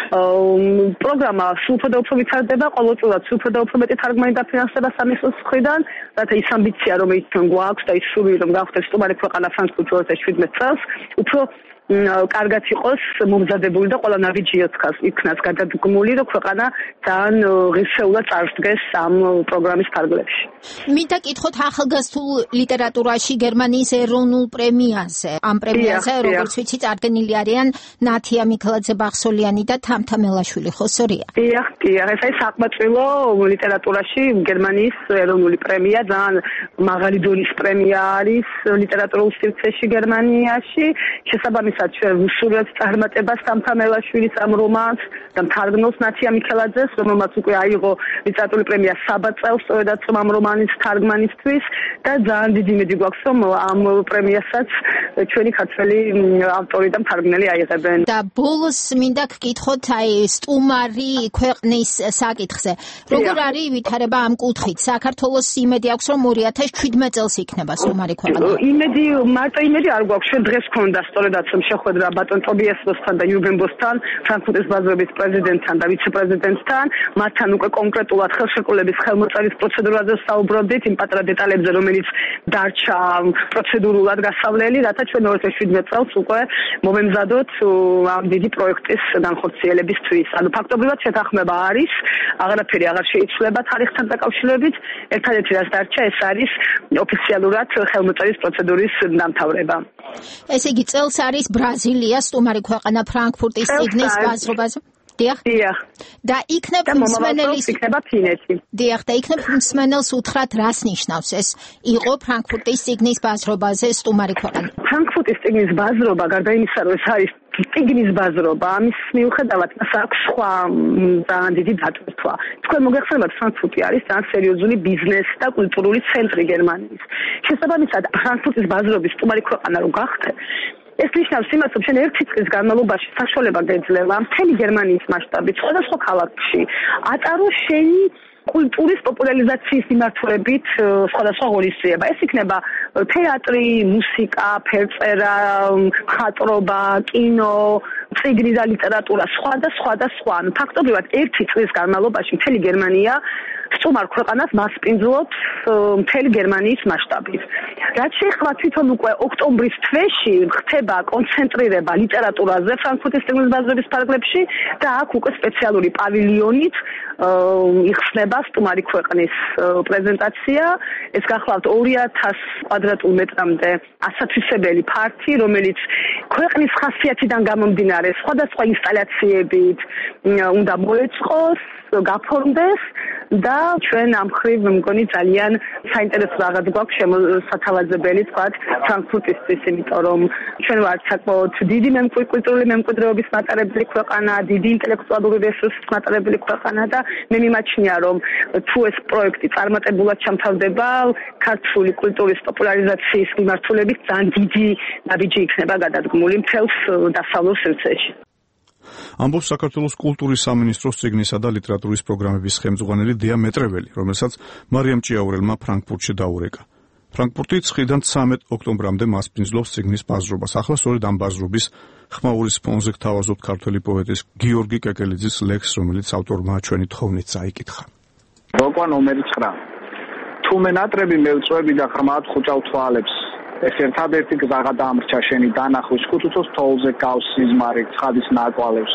პროგრამა სულ უფრო და უფრო ვითარდება, ყოველწლიურად სულ უფრო და უფრო მეტი თარგმანი დაფინანსება სამისოს მხრიდან, რათა ის ამბიცია, რომელიც ჩვენ გვაქვს და ის სურვილი, რომ გავხდეს სტუმარი ქვეყანა ფრანკფურტში 2017 წელს, უფრო კარგად იყოს მომზადებული და ყველა ნაბიჯიოთ იქნას გადადგმული, რომ ქვეყანა ძალიან ღირსეულად წარსდგეს ამ პროგრამის ფარგლებში. მინდა კითხოთ ახალგაზრდულ ლიტერატურაში გერმანიის ეროვნულ პრემიაზე. ამ პრემიაზე, როგორც ვიცი, წარდგენილი არიან ნათია მიქელაძე ბახსოლიანი და თამთა მელაშვილი, ხო სწორია? დიახ, ეს არის საყმაწვილო ლიტერატურაში გერმანიის ეროვნული პრემია, ძალიან მაღალი დონის პრემია არის ლიტერატურულ სივრცეში გერმანიაში. შესაბამისად ჩვენ ვუსურვებთ წარმატებას თამთა მელაშვილის ამ რომანს და მთარგმნელს ნათია მიქელაძეს, რომელმაც უკვე აიღო ლიტერატურული პრემია საბა წელს სწორედაც ამ რომანის თარგმანისთვის და ძალიან დიდი იმედი გვაქვს, რომ ამ პრემიასაც ჩვენი ქართველი ავტორი და მთარგმნელი აიღებენ. და ბოლოს მინდა გკითხოთ აი სტუმარი ქვეყნის საკითხზე. როგორ არის ვითარება ამ კუთხით? საქართველოს იმედი აქვს, რომ 2017 წელს იქნება სტუმარი ქვეყანა. იმედი, მარტო იმედი არ გვაქვს, ჩვენ დღეს გქონდა სწორედაც შეხვედრა ბატონ ტობიას ბოსთან და იურგენ ბოსთან, ფრანკფურტის ბაზრობის პრეზიდენტთან და ვიცე-პრეზიდენტთან, მათთან უკვე კონკრეტულად ხელშეკრულების ხელმოწერის პროცედურაზე საუბრობდით, იმ პატარა დეტალებზე, რომელიც დარჩა პროცედურულად გასავლელი, რათა ჩვენ 2017 წელს უკვე მომემზადოთ ამ დიდი პროექტის განხორციელებისთვის. ანუ ფაქტობრივად შეთანხმება არის, აღარაფერი აღარ შეიცვლება თარიღთან დაკავშირებით, ერთადერთი რაც დარჩა, ეს არის ოფიციალურად ხელმოწერის პროცედურის დამთავრება. ესე იგი წელს არის ბრაზილია სტუმარი ქვეყანა ფრანკფურტის წიგნის ბაზრობაზე. დიახ. და იქნებ მსმენელის იქნება ფინეთი. დიახ, და იქნებ მსმენელს უთხრათ რას ნიშნავს ეს იყო ფრანკფურტის წიგნის ბაზრობაზე სტუმარი ქვეყანა. ფრანკფურტის წიგნის ბაზრობა, გარდა იმისა, რომ ეს არის წიგნის ბაზრობა, ამის მიუხედავად მას აქვს სხვა ძალიან დიდი დატვირთვა. თქვენ მოგეხსენებათ, ფრანკფურტი არის ძალიან სერიოზული ბიზნესი და კულტურული ცენტრი გერმანიის. შესაბამისად, ფრანკფურტის ბაზრობის სტუმარი ქვეყანა რო გახდე, ეს ნიშნავს იმას, რომ შენ ერთი წლის განმავლობაში საშუალება გეძლევა მთელი გერმანიის მასშტაბით სხვადასხვა ქალაქში ატარო შენი კულტურის პოპულარიზაციის მიმართულებით სხვადასხვა ღონისძიება. ეს იქნება თეატრი, მუსიკა, ფერწერა, მხატვრობა, კინო, წიგნი და ლიტერატურა, სხვა და სხვა. ფაქტობრივად ერთი წლის განმავლობაში მთელი გერმანია სტუმარ ქვეყანას მასპინძლობს მთელი გერმანიის მასშტაბით. რაც შეეხება თვითონ უკვე ოქტომბრის თვეში ხდება კონცენტრირება ლიტერატურაზე ფრანკფურტის წიგნის ბაზრობის ფარგლებში და აქ უკვე სპეციალური პავილიონით იხსნება სტუმარი ქვეყნის პრეზენტაცია. ეს გახლავთ 2000 კვადრატულ მეტრამდე ასათვისებელი ფართი, რომელიც ქვეყნის ხასიათიდან გამომდინარე სხვადასხვა ინსტალაციებით უნდა მოეწყოს, გაფორმდეს და ჩვენ ამ ხრივ მგონი ძალიან საინტერესო რაღაც გვაქვს სათავაზებელი თქვათ ფრანკფურტისთვის, იმიტომ რომ ჩვენ ვართ საკმაოდ დიდი კულტურული მემკვიდრეობის მატარებელი ქვეყანა, დიდი ინტელექტუალური რესურსის მატარებელი ქვეყანა და მე მიმაჩნია, რომ თუ ეს პროექტი წარმატებულად ჩამთავრდება, ქართული კულტურის პოპულარიზაციის მიმართულებით ძალიან დიდი ნაბიჯი იქნება გადადგმული მთელს დასავლურ სივრცეში. ამბობს საქართველოს კულტურის სამინისტროს წიგნისა და ლიტერატურის პროგრამების ხელმძღვანელი დია მეტრეველი, რომელსაც მარიამ ჭიაურელმა ფრანკფურტში დაურეკა. ფრანკფურტი 9-დან 13 ოქტომბრამდე მასპინძლობს წიგნის ბაზრობას. ახლა სწორედ ამ ბაზრობის ხმაურის ფონზე გთავაზობთ ქართველი პოეტის გიორგი კეკელიძის ლექსს, რომელიც ავტორმა ჩვენი თხოვნით წაიკითხა. როკვა ნომერი 9. თუ მე ნატრები მევწვევი და ღრმად ხუჭავ თვალებს, ეს ერთადერთი გზაღა დამრჩა შენი დანახვის კუთხის თოვლზე გავს სიზმარი ცხადის ნაკვალევს.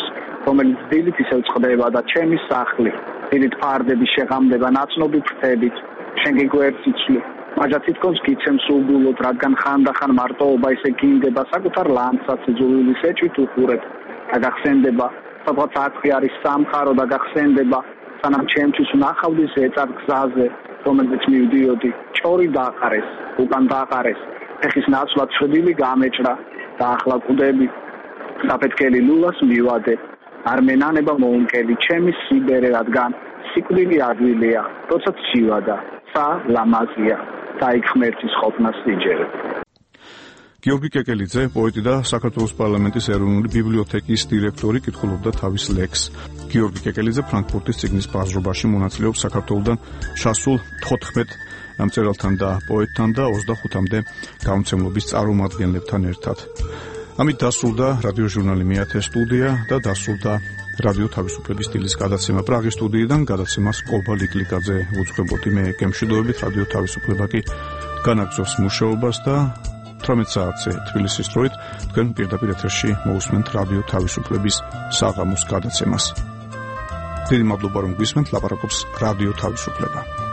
რომელიც დილით ისევ წყდება და ჩემი სახლი დილით ფარდები შეღამდება ნაცნობი ფრთებით, შენ გიგვერციცვლი. მაჯა თითქოს გიცემს უბულოდ, რადგან ხანდახან მარტოობა ისე გინდება საკუთარ ლანცაც ძულის ეჭვით უყურებ და გახსენდება, სადღაც აკრი არის სამხარო და გახსენდება, სანამ ჩემთვის ვნახავდი ზეწარ გზაზე, რომელიც მივდიოდი, ჭორი დაყარეს, უკან დაყარეს, ფეხის ნაცვლად შვილი გამეჭრა და ახლა კვდები, საფეთქელი ლულას მივადე. არ მენანება მოუნკელი ჩემი სიბერე, რადგან სიკვდილი ადვილია, როდესაც შივადა, ცა ლამაზია და იქ ღმერთის ყოფნას სიჯერე. გიორგი კეკელიძე, პოეტი და საქართველოს პარლამენტის ეროვნული ბიბლიოთეკის დირექტორი, კითხულობდა თავის ლექსს. გიორგი კეკელიძე ფრანკფურტის წიგნის ბაზრობაში მონაწილეობს საქართველოსთან ჩასულ 14 მწერალთან და პოეტთან და 25-მდე გამომცემლობის წარმომადგენლებთან ერთად. ამით დასრულდა რადიოჟურნალი მეათე სტუდია და დასრულდა რადიო თავისუფლების სტილის გადაცემა პრაღის სტუდიიდან. გადაცემას კობა ლიკლიკაძე უძღვებოდი, მე გემშვიდობებით. რადიო თავისუფლება კი განაგრძობს მუშაობას და 18 საათზე თბილისის დროით თქვენ პირდაპირ ეთერში მოусმენთ რადიო თავისუფლების საღამოს გადაცემას. დიდი მადლობა რომ გვისმენთ, ლაპარაკობს რადიო თავისუფლება.